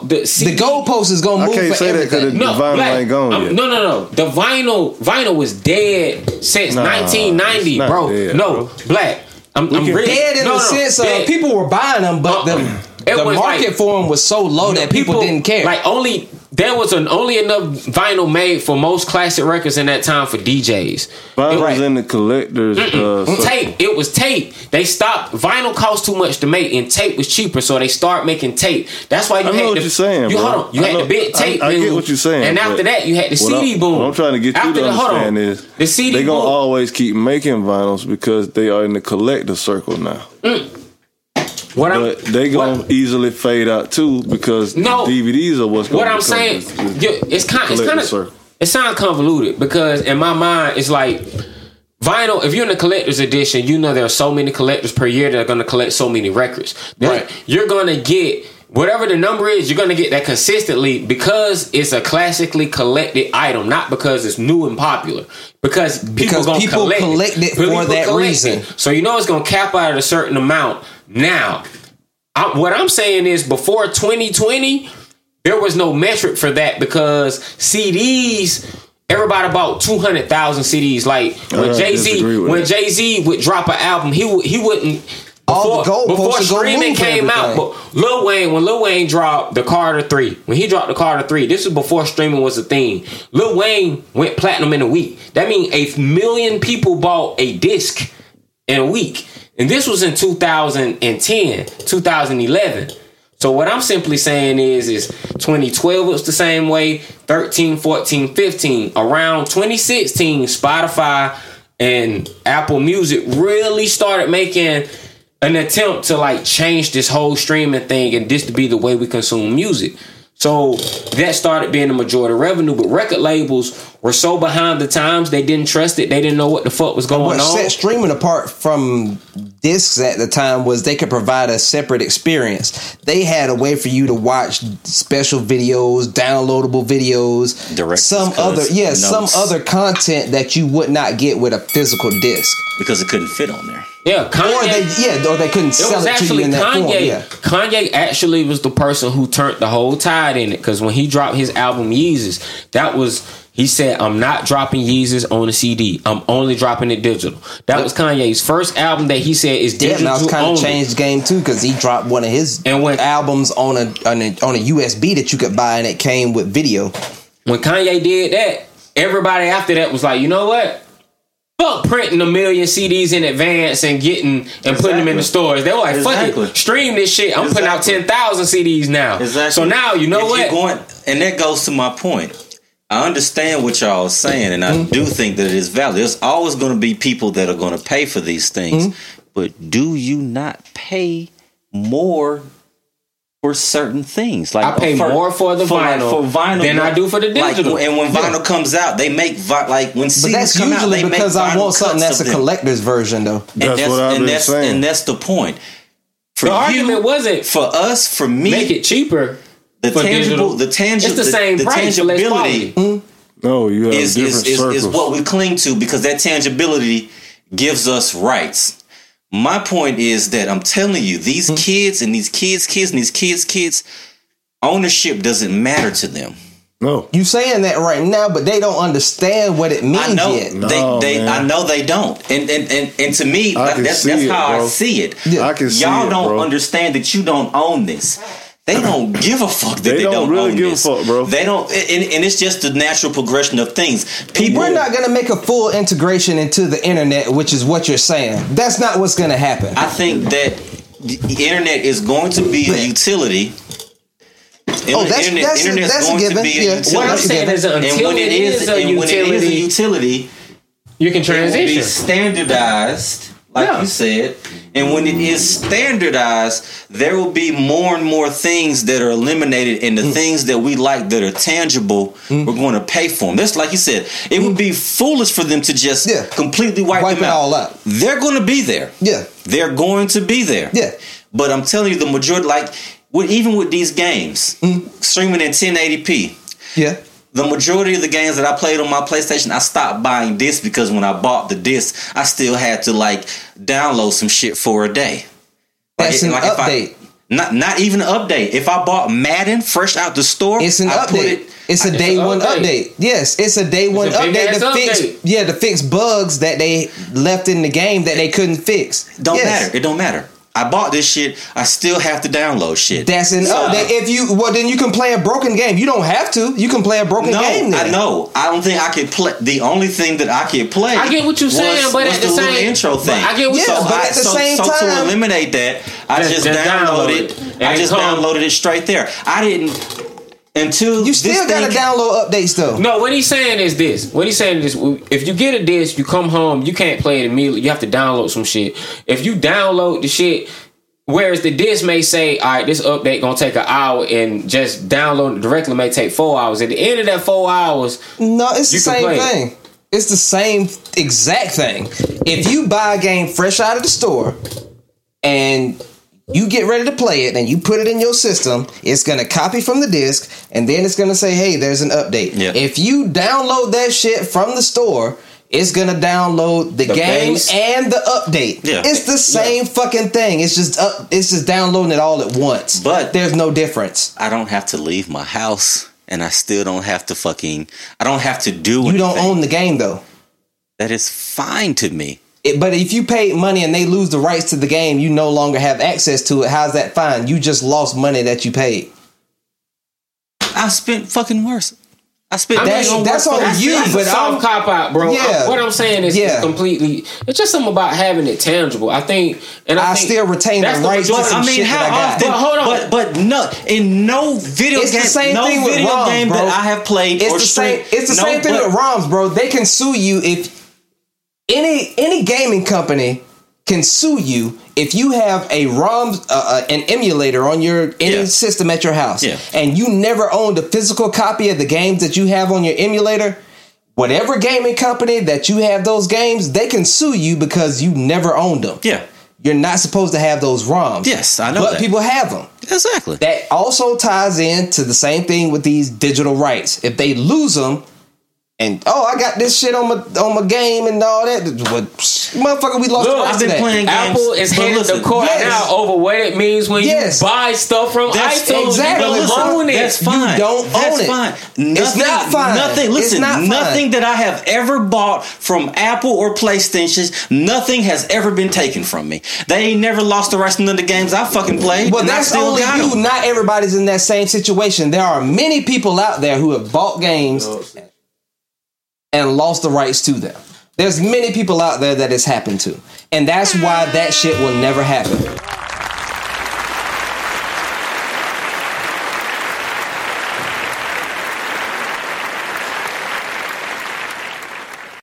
goalpost is going to move. I can't say that because the vinyl ain't gone yet. No. The vinyl was dead since 1990, bro. Dead, bro. Black. I'm really dead in the sense of people were buying them, but the market for them was so low that people didn't care. Like only there was only enough vinyl made for most classic records in that time for DJs. Vinyl was in the collectors. Tape. It was tape. They stopped. Vinyl cost too much to make, and tape was cheaper, so they start making tape. That's why you had what you're saying, you bro. hold on. You had the big tape. I get what you're saying. And after that, you had the CD boom. What I'm trying to get you to understand is the CD they're boom. gonna always keep making vinyls because they are in the collector circle now. But they gonna easily fade out too because DVDs are what's going. What I'm saying, it sounds convoluted because in my mind it's like vinyl. If you're in the collector's edition, you know there are so many collectors per year that are going to collect so many records. Right, you're going to get whatever the number is. You're going to get that consistently because it's a classically collected item, not because it's new and popular. Because people collect it for that reason. So you know it's going to cap out at a certain amount. Now, what I'm saying is before 2020, there was no metric for that because CDs, everybody bought 200,000 CDs. Like when Jay-Z would drop an album, he wouldn't. Before streaming came out, but when Lil Wayne dropped the Carter 3, when he dropped the Carter 3, this was before streaming was a thing. Lil Wayne went platinum in a week. That means 1 million people bought a disc in a week. And this was in 2010, 2011. So what I'm simply saying is 2012 was the same way, 13, 14, 15. Around 2016, Spotify and Apple Music really started making an attempt to like change this whole streaming thing and this to be the way we consume music. So that started being the majority of revenue, but record labels were so behind the times, they didn't trust it. They didn't know what the fuck was going on. What set streaming apart from discs at the time was they could provide a separate experience. They had a way for you to watch special videos, downloadable videos, some other content that you would not get with a physical disc because it couldn't fit on there. Yeah, Kanye, or they couldn't sell it to you in that form. Yeah. Kanye actually was the person who turned the whole tide in it because when he dropped his album Yeezus, he said, "I'm not dropping Yeezus on a CD. I'm only dropping it digital." That was Kanye's first album that he said is digital. Yeah, now kind of changed the game too because he dropped one of his albums on a USB that you could buy and it came with video. When Kanye did that, everybody after that was like, you know what? Fuck printing 1 million CDs in advance and putting them in the stores. They were like, fuck it, stream this shit. I'm putting out 10,000 CDs now. Exactly. So now you know what? And that goes to my point. I understand what y'all are saying, and I do think that it is valid. There's always going to be people that are going to pay for these things, but do you not pay more for certain things? Like I pay more for the vinyl than I do for the digital. Like, and when vinyl comes out, they make when CDs come out, they make because I want something that's a collector's version, though. That's what I've been saying, and that's the point. The argument wasn't for us, for me, make it cheaper. The tangibility. It's the same price, tangibility No, you have different circles. Is what we cling to because that tangibility gives us rights. My point is that I'm telling you, these kids and these kids, ownership doesn't matter to them. No, you saying that right now, but they don't understand what it means I know. yet. I know they don't, and to me, that's how I see it. Yeah. I can see y'all it, don't bro. understand that you don't own this. They don't give a fuck that they don't really own give this. a fuck, bro. They don't, and it's just the natural progression of things. We're not going to make a full integration into the internet, which is what you're saying. That's not what's going to happen. I think that the internet is going to be a utility. That's a given. What I'm saying is until it is a utility, you can transition. It will be standardized. Like you said, and when it is standardized, there will be more and more things that are eliminated, and the things that we like that are tangible, we're going to pay for them. That's like you said, it would be foolish for them to just completely wipe them out. All out. They're going to be there. Yeah, they're going to be there. Yeah, but I'm telling you, the majority, even with these games, streaming in 1080p. Yeah. The majority of the games that I played on my PlayStation, I stopped buying discs because when I bought the disc, I still had to download some shit for a day. That's an update. Not even an update. If I bought Madden fresh out the store, it's an update. It's a day one update. Yes, it's a day one update to fix bugs that they left in the game that they couldn't fix. It don't matter. I bought this shit. I still have to download shit. That's then you can play a broken game. You don't have to. You can play a broken game. Then. I know. I don't think I could play. The only thing that I could play. I get what you're saying, but at the same intro thing. I get what at the same time, to eliminate that, I just downloaded it. I just downloaded it straight there. I didn't. Until you still gotta download updates though. No, what he's saying is this. If you get a disc, you come home, you can't play it immediately. You have to download some shit. If you download the shit, whereas the disc may say, all right, this update gonna take an hour, and just download it directly may take 4 hours. At the end of that 4 hours, no, it's the same thing. It's the same exact thing. If you buy a game fresh out of the store and you get ready to play it and you put it in your system, it's going to copy from the disc and then it's going to say, hey, there's an update. Yeah. If you download that shit from the store, it's going to download the game base and the update. Yeah. It's the same fucking thing. It's just downloading it all at once. But there's no difference. I don't have to leave my house and I still don't have to I don't have to do anything. You don't own the game though. That is fine to me. But if you paid money and they lose the rights to the game, you no longer have access to it. How's that fine? You just lost money that you paid. I spent fucking worse. That's on you. But soft cop out, bro. Yeah. What I'm saying is completely. It's just something about having it tangible. I think still retain the rights to some shit that I got. But hold on. But no, in no video game, the same thing with ROMs, game bro. that I have played. It's the same thing with ROMs, bro. They can sue you if any gaming company can sue you if you have a ROM, an emulator on your system at your house, and you never owned a physical copy of the games that you have on your emulator. Whatever gaming company that you have those games, they can sue you because you never owned them. Yeah. You're not supposed to have those ROMs. Yes, I know but that. people have them. Exactly. That also ties into the same thing with these digital rights. If they lose them, and I got this shit on my game and all that. Motherfucker, we lost the rights to that. Playing Apple is headed to court now over what it means when you buy stuff from iTunes. Exactly. You don't own it. That's fine. You don't own it. Fine. It's not fine. Nothing. Listen, nothing that I have ever bought from Apple or PlayStation, nothing has ever been taken from me. They ain't never lost the rights to none of the games I fucking played. Well, that's only you. Them. Not everybody's in that same situation. There are many people out there who have bought games and lost the rights to them. There's many people out there that it's happened to. And that's why that shit will never happen.